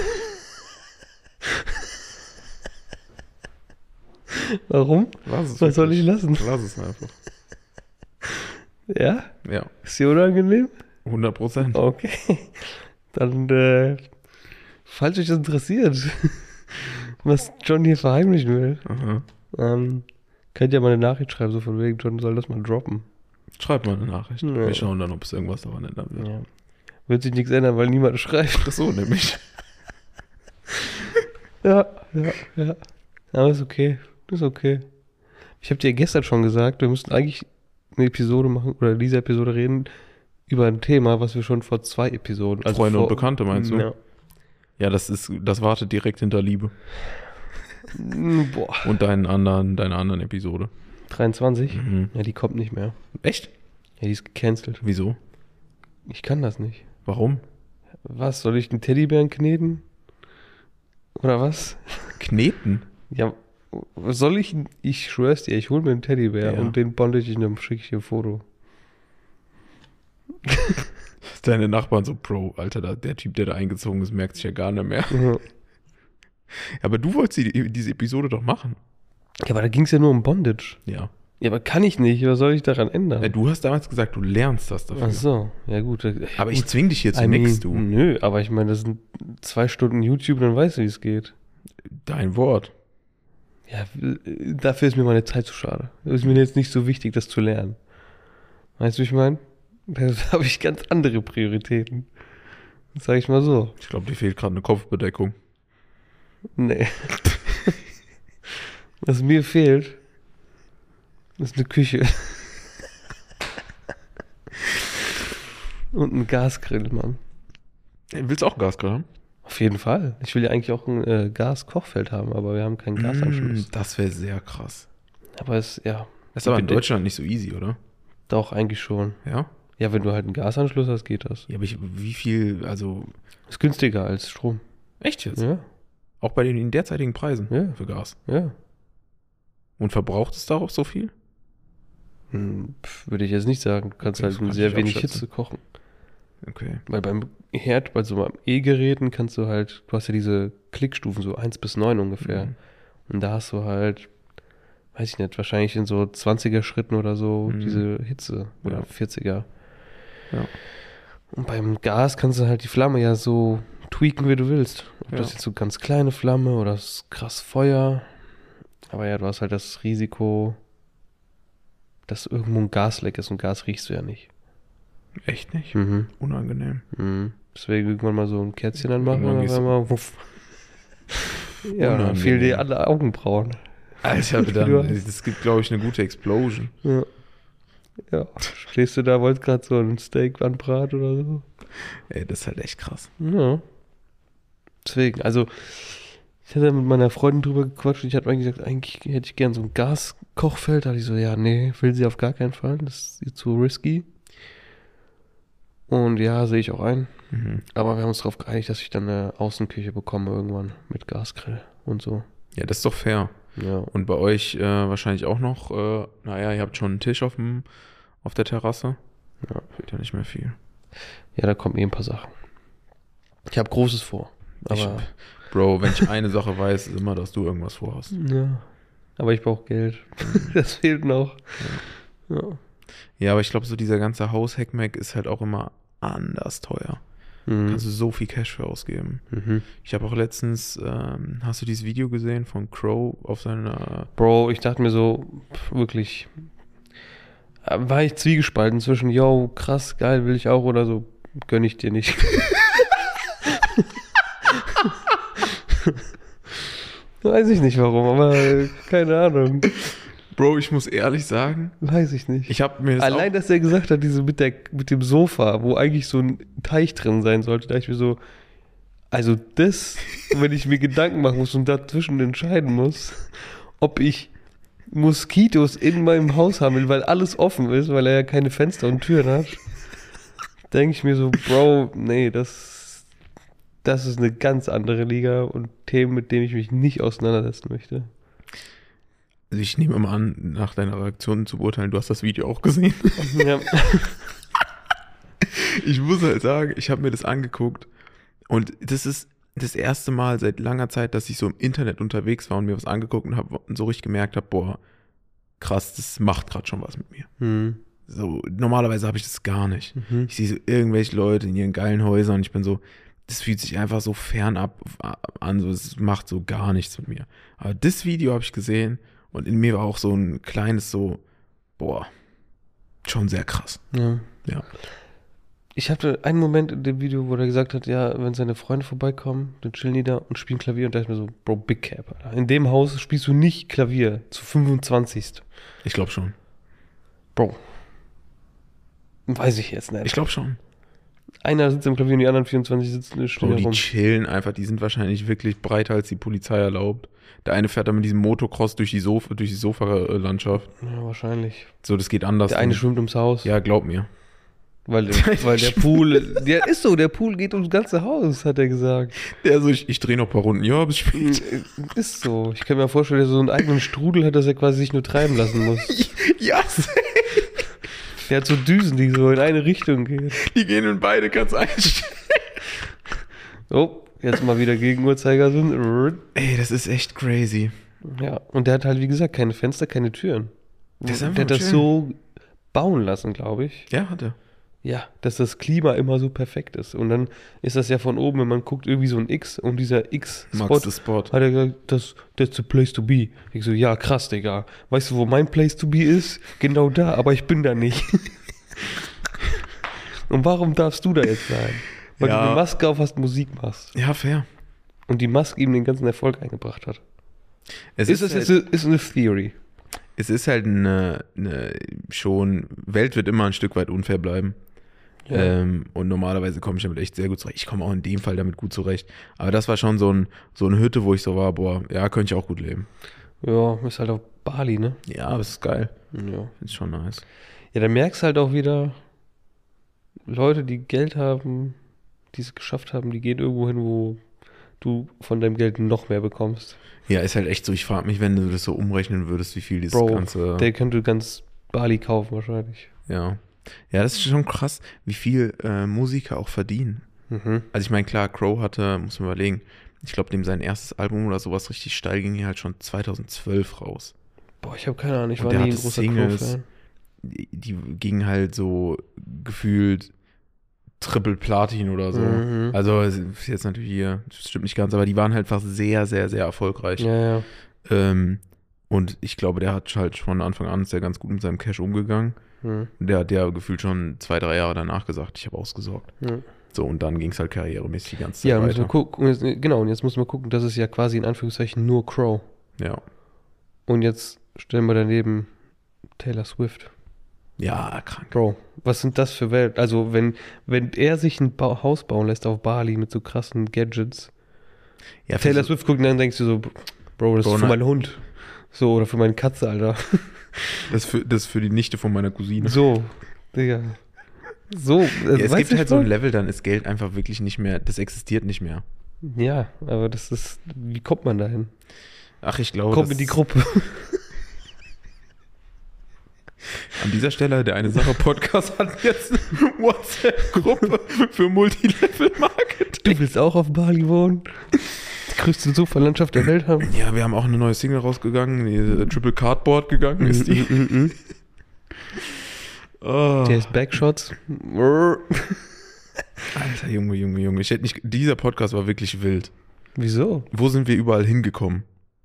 warum? Lass es. Was soll ich lassen? Lass es einfach. Ja? Ja, Ist dir unangenehm? 100%. Okay. Dann, falls euch das interessiert, was John hier verheimlichen will, Aha. könnt ihr mal eine Nachricht schreiben, so von wegen, John soll das mal droppen. Schreib mal eine Nachricht. Ja. Wir schauen dann, ob es irgendwas daran ändern wird. Ja. Wird sich nichts ändern, weil niemand schreibt. Ach so, nämlich. Ja. Aber ist okay. Ist okay. Ich habe dir gestern schon gesagt, wir müssten eigentlich eine Episode machen, oder in dieser Episode reden, über ein Thema, was wir schon vor 2 Episoden... Freunde und Bekannte, meinst du? Ja. Ja, das wartet direkt hinter Liebe. Boah. Und deine anderen Episode. 23? Mhm. Ja, die kommt nicht mehr. Echt? Ja, die ist gecancelt. Wieso? Ich kann das nicht. Warum? Was, soll ich einen Teddybären kneten? Oder was? Kneten? Ja, was soll ich? Ich schwör's dir, ich hol mir einen Teddybär Ja. und den bondage ich und dann schicke ich dir ein Foto. Deine Nachbarn so, Bro, Alter, der Typ, der da eingezogen ist, merkt sich ja gar nicht mehr. Ja. Aber du wolltest diese Episode doch machen. Ja, aber da ging's ja nur um Bondage. Ja. Ja, aber kann ich nicht. Was soll ich daran ändern? Du hast damals gesagt, du lernst das dafür. Ach so, ja gut. Aber ich zwing dich hier zu I mean, nix, du. Nö, aber ich meine, das sind 2 Stunden YouTube, dann weißt du, wie es geht. Dein Wort. Ja, dafür ist mir meine Zeit zu schade. Das ist mir jetzt nicht so wichtig, das zu lernen. Weißt du, wie ich meine? Da habe ich ganz andere Prioritäten. Das sage ich mal so. Ich glaube, dir fehlt gerade eine Kopfbedeckung. Nee. Was mir fehlt, ist eine Küche. Und ein Gasgrill, Mann. Willst du auch einen Gasgrill haben? Auf jeden Fall. Ich will ja eigentlich auch ein Gaskochfeld haben, aber wir haben keinen Gasanschluss. Das wäre sehr krass. Aber es, ja, Das ist aber in Deutschland nicht so easy, oder? doch, eigentlich schon. Ja? Ja, wenn du halt einen Gasanschluss hast, geht das. Ja, aber wie viel, also, Ist günstiger als Strom. echt jetzt? Ja, Auch bei den derzeitigen Preisen Ja. für Gas. ja. Und verbraucht es darauf so viel? Würde ich jetzt nicht sagen. Du kannst Okay, das halt mit kann sehr ich wenig abschätzen. Hitze kochen. Okay. Weil beim Herd, bei so einem E-Geräten kannst du halt, du hast ja diese Klickstufen, so 1 bis 9 ungefähr. Mhm. Und da hast du halt, weiß ich nicht, wahrscheinlich in so 20er Schritten oder so Mhm. diese Hitze. Oder Ja. 40er. Ja. Und beim Gas kannst du halt die Flamme ja so tweaken, wie du willst. Ob Ja. das jetzt so ganz kleine Flamme oder das krass Feuer. Aber ja, du hast halt das Risiko, dass irgendwo ein Gasleck ist und Gas riechst du ja nicht. Echt nicht? Mhm. Unangenehm. Mhm. Deswegen irgendwann mal so ein Kerzchen anmachen Irgendwann und gehst dann du- mal wuff. Ja, dann fehlen dir alle Augenbrauen. Alter, Du dann, das gibt, glaube ich, eine gute Explosion. Ja. Ja. Stehst du da, wolltest gerade so ein Steak anbraten oder so? Ey, das ist halt echt krass. Ja. Deswegen, also, ich hatte mit meiner Freundin drüber gequatscht und ich hatte eigentlich gesagt, eigentlich hätte ich gern so ein Gaskochfeld. Da hatte ich so, ja, nee, will sie auf gar keinen Fall. Das ist ihr zu risky. Und ja, sehe ich auch ein. Mhm. Aber wir haben uns darauf geeinigt, dass ich dann eine Außenküche bekomme irgendwann mit Gasgrill und so. Ja, das ist doch fair. Ja. Und bei euch wahrscheinlich auch noch, ihr habt schon einen Tisch auf der Terrasse. Ja. Fehlt ja nicht mehr viel. Ja, da kommen ein paar Sachen. Ich habe Großes vor. Aber Bro, wenn ich eine Sache weiß, ist immer, dass du irgendwas vorhast. ja. Aber ich brauche Geld. Das fehlt noch. Ja. Ja, aber ich glaube, so dieser ganze Haus-Hackmack ist halt auch immer anders teuer. Kannst du so viel Cash für ausgeben. Mhm. Ich habe auch letztens, hast du dieses Video gesehen von Crow auf seiner... Bro, ich dachte mir so, wirklich, war ich zwiegespalten zwischen, yo, krass, geil, will ich auch oder so, gönn ich dir nicht. Weiß ich nicht warum, aber keine Ahnung. Bro, ich muss ehrlich sagen, Weiß ich nicht. ich habe mir das Allein, dass er gesagt hat, diese mit dem Sofa, wo eigentlich so ein Teich drin sein sollte, da ich mir so, also das, wenn ich mir Gedanken machen muss und dazwischen entscheiden muss, ob ich Moskitos in meinem Haus haben will, weil alles offen ist, weil er ja keine Fenster und Türen hat, denke ich mir so, Bro, nee, das ist eine ganz andere Liga und Themen, mit denen ich mich nicht auseinandersetzen möchte. Also ich nehme mal an, nach deiner Reaktion zu beurteilen, du hast das Video auch gesehen. Ja. Ich muss halt sagen, ich habe mir das angeguckt und das ist das erste Mal seit langer Zeit, dass ich so im Internet unterwegs war und mir was angeguckt und habe so richtig gemerkt habe, boah, krass, das macht gerade schon was mit mir. So, normalerweise habe ich das gar nicht. Ich sehe so irgendwelche Leute in ihren geilen Häusern und ich bin so, das fühlt sich einfach so fernab an, so, es macht so gar nichts mit mir. Aber das Video habe ich gesehen und in mir war auch so ein kleines so, boah, schon sehr krass. Ja. Ja. Ich hatte einen Moment in dem Video, wo er gesagt hat, ja, wenn seine Freunde vorbeikommen, dann chillen die da und spielen Klavier und da ist mir so, Bro, Big Cap, Alter. In dem Haus spielst du nicht Klavier zu 25. Ich glaube schon. Bro. Weiß ich jetzt nicht. Ich glaube schon. Einer sitzt am Klavier und die anderen 24 sitzen Bro, die rum. chillen einfach, die sind wahrscheinlich wirklich breiter, als die Polizei erlaubt. Der eine fährt da mit diesem Motocross durch die Sofalandschaft. Ja, wahrscheinlich. So, das geht anders. Der eine schwimmt ums Haus. Ja, glaub mir. Weil der Pool, der ist so, der Pool geht ums ganze Haus, hat er gesagt. Der so, ich drehe noch ein paar Runden. Ja, bis spät. Ist so. Ich kann mir vorstellen, der so einen eigenen Strudel hat, dass er quasi sich nur treiben lassen muss. Ja, Der hat so Düsen, die so in eine Richtung gehen. die gehen in beide, kannst einstellen. Oh, jetzt mal wieder gegen Uhrzeigersinn. Ey, das ist echt crazy. Ja, und der hat halt, wie gesagt, keine Fenster, keine Türen. Der ist einfach Der hat das chillen. so bauen lassen, glaube ich. Ja, hat er. Ja, dass das Klima immer so perfekt ist. Und dann ist das ja von oben, wenn man guckt, irgendwie so ein X und dieser X-Spot Max the Spot. hat er gesagt, that's the place to be. Ich so, ja, krass, Digga. Weißt du, wo mein place to be ist? Genau da, aber ich bin da nicht. Und warum darfst du da jetzt sein? Weil du eine Maske auf hast, Musik machst. Ja, fair. Und die Maske ihm den ganzen Erfolg eingebracht hat. Es Ist halt, eine Theory. es ist halt Welt wird immer ein Stück weit unfair bleiben. Ja. Und normalerweise komme ich damit echt sehr gut zurecht. Ich komme auch in dem Fall damit gut zurecht. Aber das war schon so eine Hütte, wo ich so war, boah, ja, könnte ich auch gut leben. Ja, ist halt auf Bali, ne? Ja, aber es ist geil. Ja. Ist schon nice. Ja, da merkst du halt auch wieder, Leute, die Geld haben, die es geschafft haben, die gehen irgendwo hin, wo du von deinem Geld noch mehr bekommst. Ja, ist halt echt so, ich frage mich, wenn du das so umrechnen würdest, wie viel dieses Bro, ganze... der könnte ganz Bali kaufen wahrscheinlich. Ja. Ja, das ist schon krass, wie viel Musiker auch verdienen. Mhm. Also ich meine, klar, Crow hatte, muss man überlegen, ich glaube, dem sein erstes Album oder sowas richtig steil ging hier halt schon 2012 raus. Boah, ich habe keine Ahnung, ich Und war der nie ein hatte großer Singles. Crow-Fan. Die gingen halt so gefühlt Triple Platin oder so. Mhm. Also es ist jetzt natürlich hier, das stimmt nicht ganz, aber die waren halt einfach sehr, sehr, sehr erfolgreich. Ja, ja. Und ich glaube, der hat halt von Anfang an ist der ganz gut mit seinem Cash umgegangen. Mhm. Der hat ja gefühlt schon 2-3 Jahre danach gesagt, ich habe ausgesorgt. Mhm. So, und dann ging es halt karrieremäßig die ganze Zeit Ja, müssen wir weiter. gucken, genau, und jetzt muss man gucken, das ist ja quasi in Anführungszeichen nur Crow. Ja. Und jetzt stellen wir daneben Taylor Swift. Ja, krank. Bro, was sind das für Welt? Also, wenn er sich ein Haus bauen lässt auf Bali mit so krassen Gadgets, Ja, Taylor Swift guckt und dann denkst du so, Bro, das Bro, ist für nein. meinen Hund. So, oder für meine Katze, Alter. das ist für die Nichte von meiner Cousine. So, Digga. So, Es gibt halt so ein Level, dann ist Geld einfach wirklich nicht mehr, das existiert nicht mehr. Ja, aber das ist, wie kommt man dahin? Ach, ich glaube, Komm in die Gruppe. An dieser Stelle, der eine Sache Podcast hat jetzt eine WhatsApp-Gruppe für Multilevel-Marketing. Du willst auch auf Bali wohnen? Die größte Sofa-Landschaft der Welt haben? Ja, wir haben auch eine neue Single rausgegangen, die Triple Cardboard gegangen ist die. Oh. Der ist Backshots. Alter, Junge. Ich hätte nicht, dieser Podcast war wirklich wild. Wieso? Wo sind wir überall hingekommen?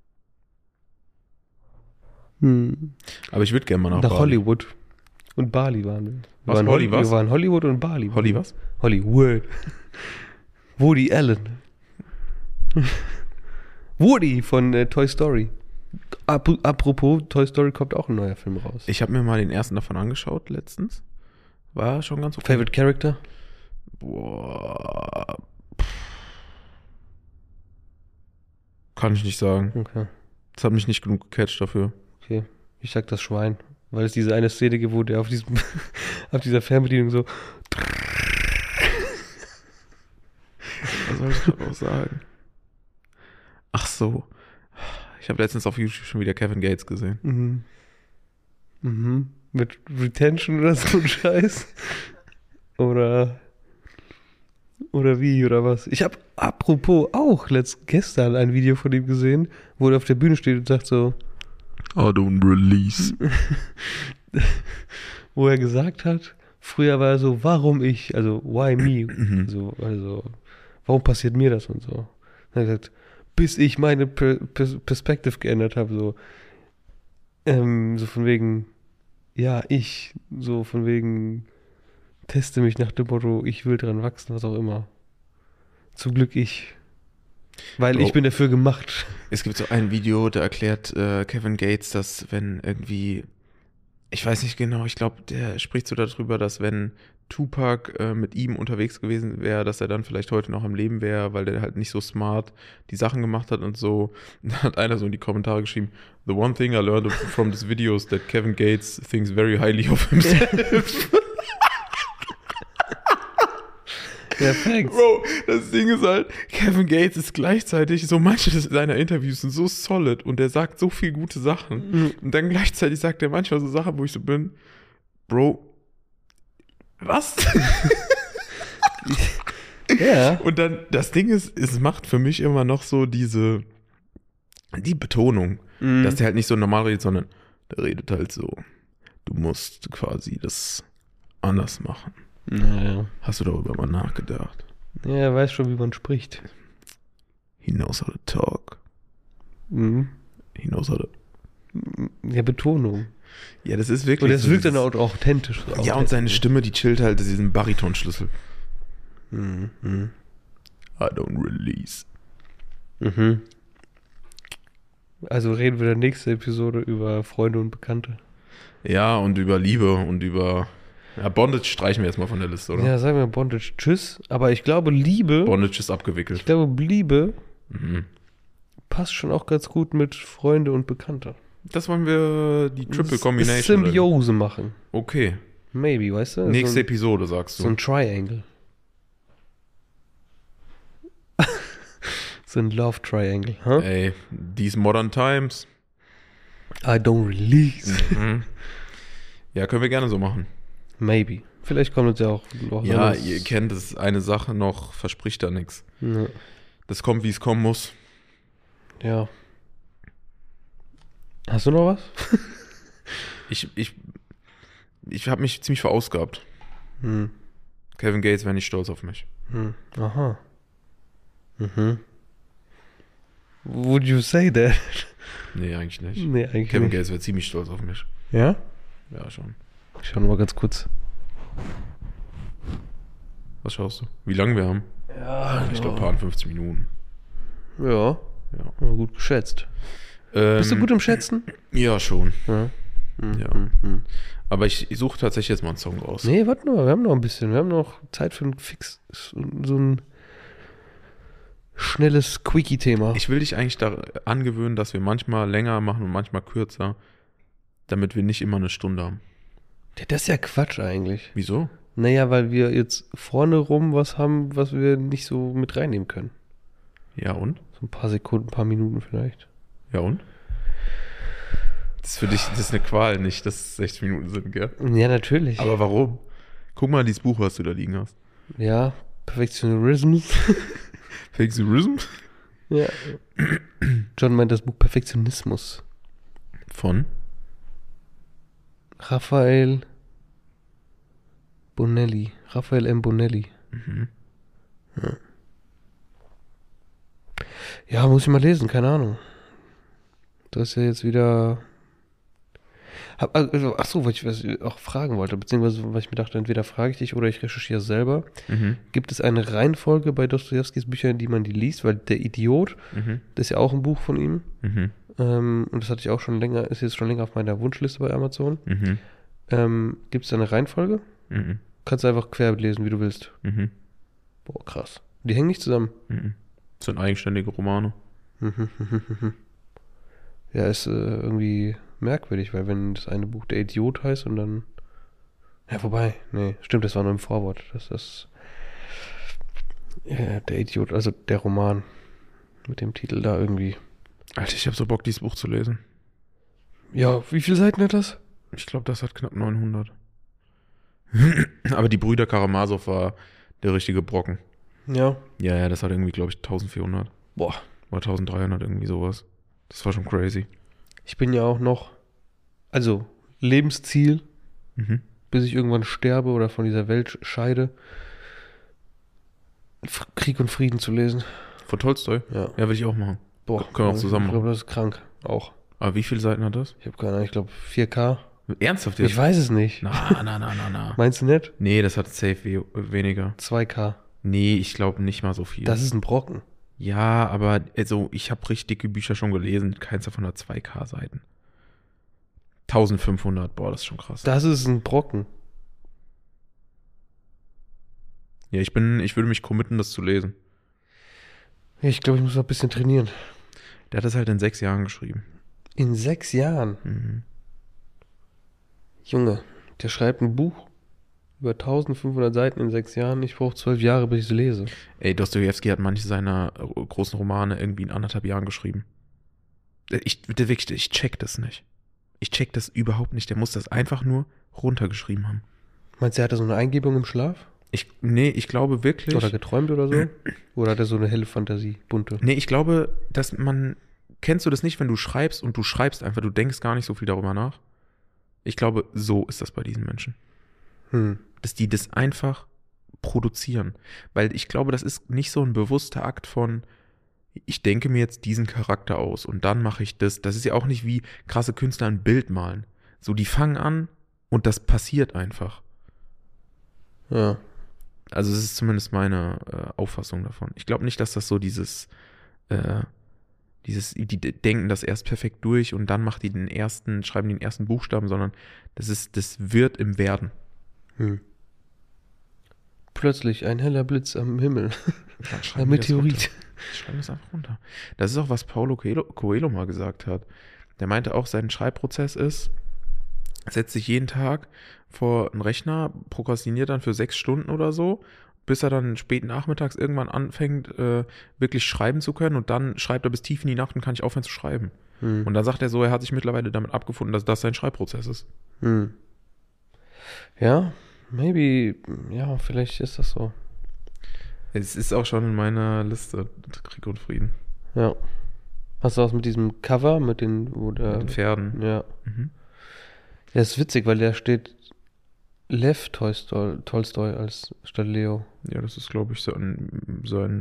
Aber ich würde gerne mal nach Bali. Hollywood. Und Bali waren wir. Was, Holly was? Wir waren Hollywood und Bali. Holly was? Hollywood. Woody Allen. Woody von Toy Story. Apropos, Toy Story kommt auch ein neuer Film raus. Ich habe mir mal den ersten davon angeschaut letztens. War schon ganz okay. Favorite Character? Boah. Kann ich nicht sagen. Okay. Das hat mich nicht genug gecatcht dafür. Okay. Ich sag das Schwein. Weil es diese eine Szene gibt, wo der auf diesem auf dieser Fernbedienung so. Was soll ich gerade auch sagen? Ach so. Ich habe letztens auf YouTube schon wieder Kevin Gates gesehen. Mit Retention oder so ein Scheiß. Oder wie, oder was? Ich habe apropos auch gestern ein Video von ihm gesehen, wo er auf der Bühne steht und sagt so, I don't release. wo er gesagt hat, früher war er so, warum ich, also why me? Also, warum passiert mir das und so? Dann hat er gesagt, bis ich meine Perspektive geändert habe, so von wegen, ja, so von wegen, teste mich nach dem Motto, ich will dran wachsen, was auch immer. Zum Glück ich. Weil ich bin dafür gemacht. Es gibt so ein Video, da erklärt Kevin Gates, dass wenn irgendwie, ich weiß nicht genau, ich glaube, der spricht so darüber, dass wenn Tupac mit ihm unterwegs gewesen wäre, dass er dann vielleicht heute noch am Leben wäre, weil der halt nicht so smart die Sachen gemacht hat und so. Und dann hat einer so in die Kommentare geschrieben, the one thing I learned from this video is that Kevin Gates thinks very highly of himself. Ja, thanks. Bro, das Ding ist halt, Kevin Gates ist gleichzeitig, so manche seiner Interviews sind so solid und er sagt so viel gute Sachen. Und dann gleichzeitig sagt er manchmal so Sachen, wo ich so bin, Bro, was? Ja. Und dann, das Ding ist, es macht für mich immer noch so die Betonung, dass der halt nicht so normal redet, sondern der redet halt so, du musst quasi das anders machen. Naja. Hast du darüber mal nachgedacht? Ja, er weiß schon, wie man spricht. He knows how to talk. He knows how to... Ja, Betonung. Ja, das ist wirklich... Und das wirkt dann auch authentisch. Ja, und seine Stimme, die chillt halt diesen Baritonschlüssel. I don't release. Also reden wir in der nächsten Episode über Freunde und Bekannte. Ja, und über Liebe und über... Ja, Bondage streichen wir jetzt mal von der Liste, oder? Ja, sagen wir Bondage, tschüss. Aber ich glaube, Liebe... Bondage ist abgewickelt. Ich glaube, Liebe passt schon auch ganz gut mit Freunde und Bekannte. Das wollen wir die Triple Combination. Symbiose machen. Okay. Maybe, weißt du? Nächste Episode, sagst du. So ein Triangle. So ein Love Triangle. Huh? Ey, these modern times. I don't release. Ja, können wir gerne so machen. Maybe. Vielleicht kommt uns ja auch noch Ja, alles. ihr kennt es, eine Sache noch, verspricht da nichts. Ja. Das kommt, wie es kommen muss. Ja. Hast du noch was? Ich habe mich ziemlich verausgabt. Kevin Gates wäre nicht stolz auf mich. Aha. Would you say that? Nee, eigentlich nicht. Nee, eigentlich Kevin nicht. Gates wäre ziemlich stolz auf mich. Ja? Ja, schon. Ich schau noch mal ganz kurz. Was schaust du? Wie lange wir haben? Ja, Ich glaube, paar 50 Minuten. Ja. Ja. Gut geschätzt. Bist du gut im Schätzen? Ja, schon. Ja. Ja. Aber ich suche tatsächlich jetzt mal einen Song raus. Nee, warte mal, wir haben noch ein bisschen. Wir haben noch Zeit für ein so ein schnelles Quickie-Thema. Ich will dich eigentlich da angewöhnen, dass wir manchmal länger machen und manchmal kürzer, damit wir nicht immer eine Stunde haben. Das ist ja Quatsch eigentlich. Wieso? Naja, weil wir jetzt vorne rum was haben, was wir nicht so mit reinnehmen können. Ja und? So ein paar Sekunden, ein paar Minuten vielleicht. Ja und? Das ist für dich, das ist eine Qual, nicht, dass es 60 Minuten sind, gell? Ja, natürlich. Aber warum? Guck mal dieses Buch, was du da liegen hast. Ja, Perfektionismus. Perfektionism? Ja. John meint das Buch Perfektionismus. Von? Raphael Bonelli. Raphael M. Bonelli. Mhm. Ja, muss ich mal lesen, keine Ahnung. Das ist ja jetzt wieder... Achso, was ich auch fragen wollte, beziehungsweise was ich mir dachte, entweder frage ich dich oder ich recherchiere selber. Mhm. Gibt es eine Reihenfolge bei Dostojewskis Büchern, in die man die liest? Weil Der Idiot, Mhm. das ist ja auch ein Buch von ihm. Mhm. Und das hatte ich auch schon länger, ist jetzt schon länger auf meiner Wunschliste bei Amazon. Mhm. Gibt es da eine Reihenfolge? Mhm. Kannst du einfach quer lesen, wie du willst. Mhm. Boah, krass. Die hängen nicht zusammen. Mhm. Das sind eigenständige Romane. Ja, ist irgendwie merkwürdig, weil wenn das eine Buch Der Idiot heißt und dann... Ja, wobei, nee, stimmt, das war nur im Vorwort. Das ist Der Idiot, also der Roman mit dem Titel da irgendwie. Alter, ich hab so Bock, dieses Buch zu lesen. Ja, wie viele Seiten hat das? Ich glaube, das hat knapp 900. Aber die Brüder Karamasow war der richtige Brocken. Ja. Ja, das hat irgendwie, glaube ich, 1400. Boah. Oder 1300, irgendwie sowas. Das war schon crazy. Ich bin ja auch noch, also Lebensziel, Mhm. bis ich irgendwann sterbe oder von dieser Welt scheide, Krieg und Frieden zu lesen. Von Tolstoi? Ja. Ja, will ich auch machen. Boah. Können wir auch zusammen Ich machen. glaube, das ist krank. Auch. Aber wie viele Seiten hat das? Ich habe keine Ahnung, ich glaube 4K. Ernsthaft Ich jetzt? weiß es nicht. Na. Meinst du nicht? Nee, das hat safe weniger. 2K. Nee, ich glaube nicht mal so viel. Das ist ein Brocken. Ja, aber also ich habe richtige Bücher schon gelesen. Keins davon hat 2K Seiten. 1500, boah, das ist schon krass. Das ist ein Brocken. Ja, ich würde mich committen, das zu lesen. Ich glaube, ich muss noch ein bisschen trainieren. Der hat das halt in 6 Jahren geschrieben. In 6 Jahren? Mhm. Junge, der schreibt ein Buch über 1500 Seiten in 6 Jahren. Ich brauche 12 Jahre, bis ich es lese. Ey, Dostojewski hat manche seiner großen Romane irgendwie in 1,5 Jahren geschrieben. Ich check das nicht. Ich check das überhaupt nicht. Der muss das einfach nur runtergeschrieben haben. Meinst du, er hatte so eine Eingebung im Schlaf? Ich glaube wirklich. Oder geträumt oder so? Oder hat er so eine helle Fantasie, bunte? Nee, ich glaube, dass man. Kennst du das nicht, wenn du schreibst und du schreibst einfach, du denkst gar nicht so viel darüber nach? Ich glaube, so ist das bei diesen Menschen. Dass die das einfach produzieren. Weil ich glaube, das ist nicht so ein bewusster Akt von, ich denke mir jetzt diesen Charakter aus und dann mache ich das. Das ist ja auch nicht wie krasse Künstler ein Bild malen. So, die fangen an und das passiert einfach. Ja. Also es ist zumindest meine Auffassung davon. Ich glaube nicht, dass das so die denken das erst perfekt durch und dann schreiben die den ersten Buchstaben, sondern das wird im Werden. Plötzlich ein heller Blitz am Himmel. Dann Ein schreiben die das runter. Meteorit. Schreiben das einfach runter. Das ist auch, was Paulo Coelho mal gesagt hat. Der meinte auch, sein Schreibprozess ist, er setzt sich jeden Tag vor einen Rechner, prokrastiniert dann für 6 Stunden oder so, bis er dann spät nachmittags irgendwann anfängt, wirklich schreiben zu können und dann schreibt er bis tief in die Nacht und kann nicht aufhören zu schreiben. Und dann sagt er so, er hat sich mittlerweile damit abgefunden, dass das sein Schreibprozess ist. Ja, maybe, ja, vielleicht ist das so. Es ist auch schon in meiner Liste, Krieg und Frieden. Ja. Hast du was mit diesem Cover, mit den Mit den Pferden. Ja. Mhm. Ja, ist witzig, weil da steht Lev Tolstoi als statt Leo. Ja, das ist, glaube ich, so ein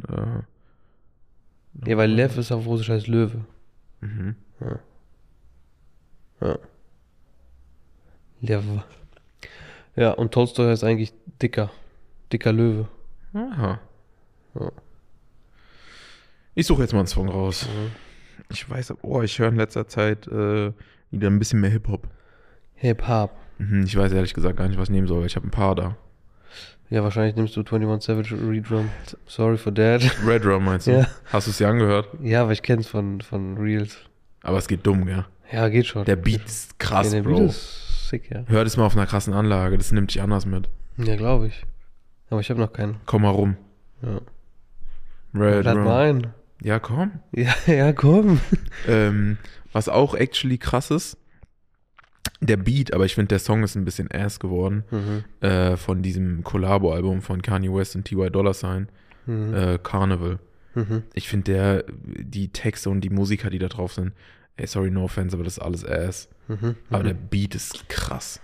Ja, weil Lev ist auf Russisch heißt Löwe. Mhm. Ja. Lev. Ja, und Tolstoi heißt eigentlich dicker Löwe. Aha. Ja. Ich suche jetzt mal einen Song raus. Ich weiß, ich höre in letzter Zeit wieder ein bisschen mehr Hip-Hop. Hip-Hop. Ich weiß ehrlich gesagt gar nicht, was ich nehmen soll, weil ich habe ein paar da. Ja, wahrscheinlich nimmst du 21 Savage Redrum. Sorry for that. Red Drum meinst du? Ja. Hast du es dir angehört? Ja, aber ich kenn's von Reels. Aber es geht dumm, gell? Ja, geht schon. Der Beat ist krass, der Bro. Beat ist sick, ja. Hör das mal auf einer krassen Anlage, das nimmt dich anders mit. Ja, glaube ich. Aber ich habe noch keinen. Komm mal rum. Ja. Red Lad Rum. mal ein. Ja, komm. Ja, komm. Was auch actually krass ist, der Beat, aber ich finde, der Song ist ein bisschen ass geworden, von diesem Collabo-Album von Kanye West und T.Y. Dolla $ign, Carnival. Ich finde die Texte und die Musiker, die da drauf sind, ey, sorry, no offense, aber das ist alles ass. Aber der Beat ist krass.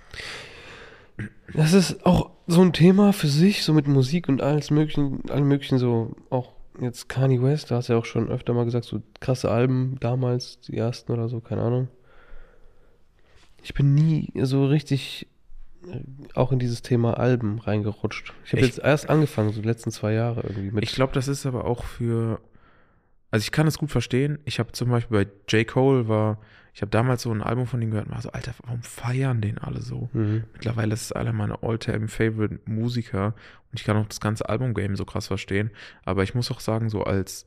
Das ist auch so ein Thema für sich, so mit Musik und allem möglichen so, auch jetzt Kanye West, da hast du ja auch schon öfter mal gesagt, so krasse Alben damals, die ersten oder so, keine Ahnung. Ich bin nie so richtig auch in dieses Thema Alben reingerutscht. Ich habe jetzt erst angefangen, so die letzten 2 Jahre irgendwie mit. Ich glaube, das ist aber auch also ich kann es gut verstehen. Ich habe zum Beispiel bei J. Cole ich habe damals so ein Album von ihm gehört und war so, Alter, warum feiern den alle so? Mittlerweile ist es einer meiner all-time-favorite Musiker und ich kann auch das ganze Album-Game so krass verstehen. Aber ich muss auch sagen, so als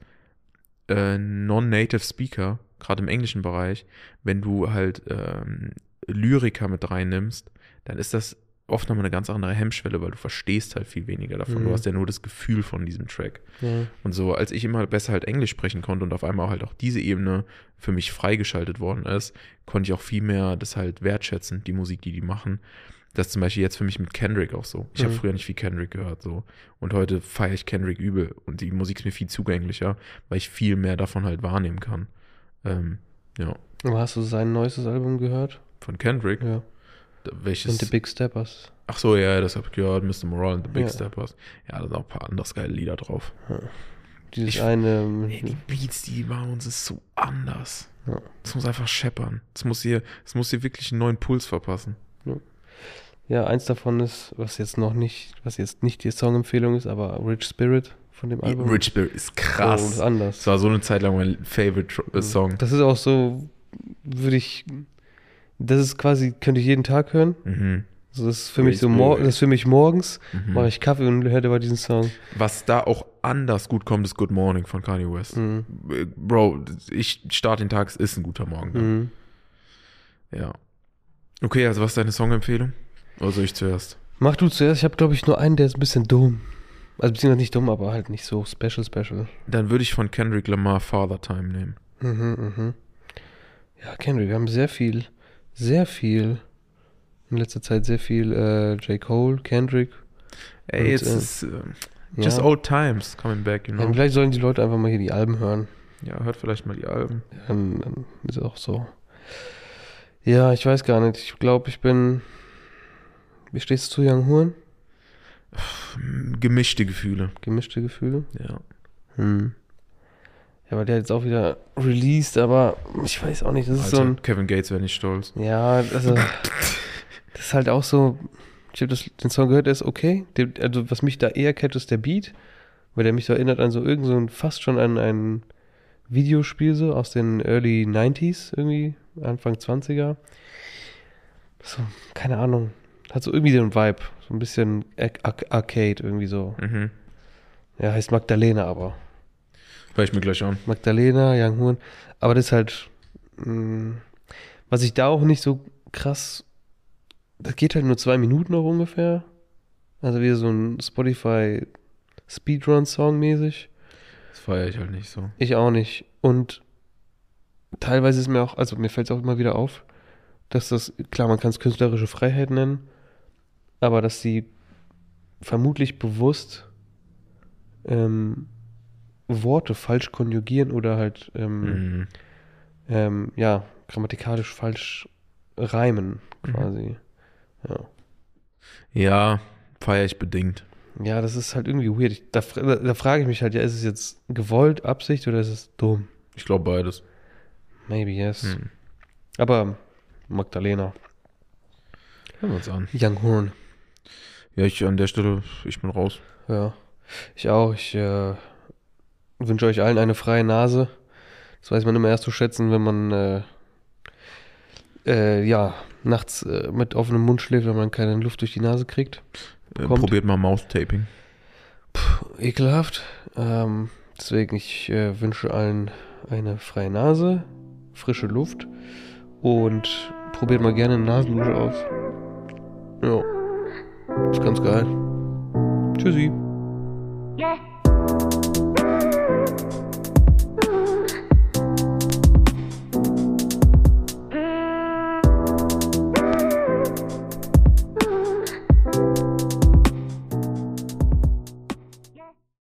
Non-Native Speaker, gerade im englischen Bereich, wenn du halt Lyriker mit reinnimmst, dann ist das oft nochmal eine ganz andere Hemmschwelle, weil du verstehst halt viel weniger davon. Du hast ja nur das Gefühl von diesem Track. Ja. Und so, als ich immer besser halt Englisch sprechen konnte und auf einmal halt auch diese Ebene für mich freigeschaltet worden ist, konnte ich auch viel mehr das halt wertschätzen, die Musik, die machen. Das ist zum Beispiel jetzt für mich mit Kendrick auch so. Ich habe früher nicht viel Kendrick gehört so. Und heute feiere ich Kendrick übel. Und die Musik ist mir viel zugänglicher, weil ich viel mehr davon halt wahrnehmen kann. Ja. Aber hast du sein neuestes Album gehört? Von Kendrick? Ja. Welches? Und The Big Steppers. Ach so, ja, das habe ich gehört. Mr. Moral und The Big Ja. Steppers. Ja, da sind auch ein paar anders geile Lieder drauf. Dieses Ey, die Beats, die machen uns ist so anders. Ja. Das muss einfach scheppern. Das muss dir wirklich einen neuen Puls verpassen. Ja, eins davon ist, was jetzt nicht die Songempfehlung ist, aber Rich Spirit von dem Album. Rich Spirit ist Oh, krass. das ist anders. Das war so eine Zeit lang mein Favorite Song. Das ist auch so, das ist quasi, könnte ich jeden Tag hören. Also das ist für mich so, das ist für mich morgens, mache ich Kaffee und höre dabei diesen Song. Was da auch anders gut kommt, ist Good Morning von Kanye West. Bro, ich starte den Tag, es ist ein guter Morgen. Ja. Okay, also was ist deine Songempfehlung? Oder soll ich zuerst? Mach du zuerst, ich habe glaube ich nur einen, der ist ein bisschen dumm. Also beziehungsweise nicht dumm, aber halt nicht so special. Dann würde ich von Kendrick Lamar Father Time nehmen. Ja, Kendrick, wir haben sehr viel in letzter Zeit J. Cole, Kendrick. Ey, jetzt ist just ja. old times coming back, you know. Ja, vielleicht sollen die Leute einfach mal hier die Alben hören. Ja, hört vielleicht mal die Alben. Dann ist auch so. Ja, ich weiß gar nicht. Ich glaube, wie stehst du zu Young Horn? Gemischte Gefühle. Gemischte Gefühle? Ja. Ja, aber der hat jetzt auch wieder released, aber ich weiß auch nicht, das ist Alter, so ein... Kevin Gates wäre nicht stolz. Ja, also, das ist halt auch so, ich habe den Song gehört, der ist okay. Also, was mich da eher catcht, ist der Beat, weil der mich so erinnert an fast schon an ein Videospiel so aus den Early 90s irgendwie, Anfang 20er. So, keine Ahnung. Hat so irgendwie den Vibe, so ein bisschen Arcade irgendwie so. Ja, heißt Magdalena aber. Hör ich mir gleich an. Magdalena, Young Horn. Aber das ist halt, was ich da auch nicht so krass, das geht halt nur 2 Minuten noch ungefähr. Also wie so ein Spotify Speedrun-Song mäßig. Das feiere ich halt nicht so. Ich auch nicht. Und teilweise ist mir fällt es auch immer wieder auf, dass klar, man kann es künstlerische Freiheit nennen, aber dass sie vermutlich bewusst Worte falsch konjugieren oder halt grammatikalisch falsch reimen quasi. Ja, feiere ich bedingt. Ja, das ist halt irgendwie weird. Da frage ich mich halt, ja, ist es jetzt gewollt, Absicht oder ist es dumm? Ich glaube beides. Maybe yes. Aber Magdalena. Hören wir uns an. Young Horn. Ja, an der Stelle, ich bin raus. Ja, ich auch. Ich wünsche euch allen eine freie Nase. Das weiß man immer erst zu schätzen, wenn man nachts mit offenem Mund schläft, wenn man keine Luft durch die Nase kriegt. Probiert mal Mouth-Taping. Ekelhaft. Deswegen, ich wünsche allen eine freie Nase, frische Luft und probiert mal gerne eine Nasendusche aus. Ja. Ist ganz geil. Tschüssi.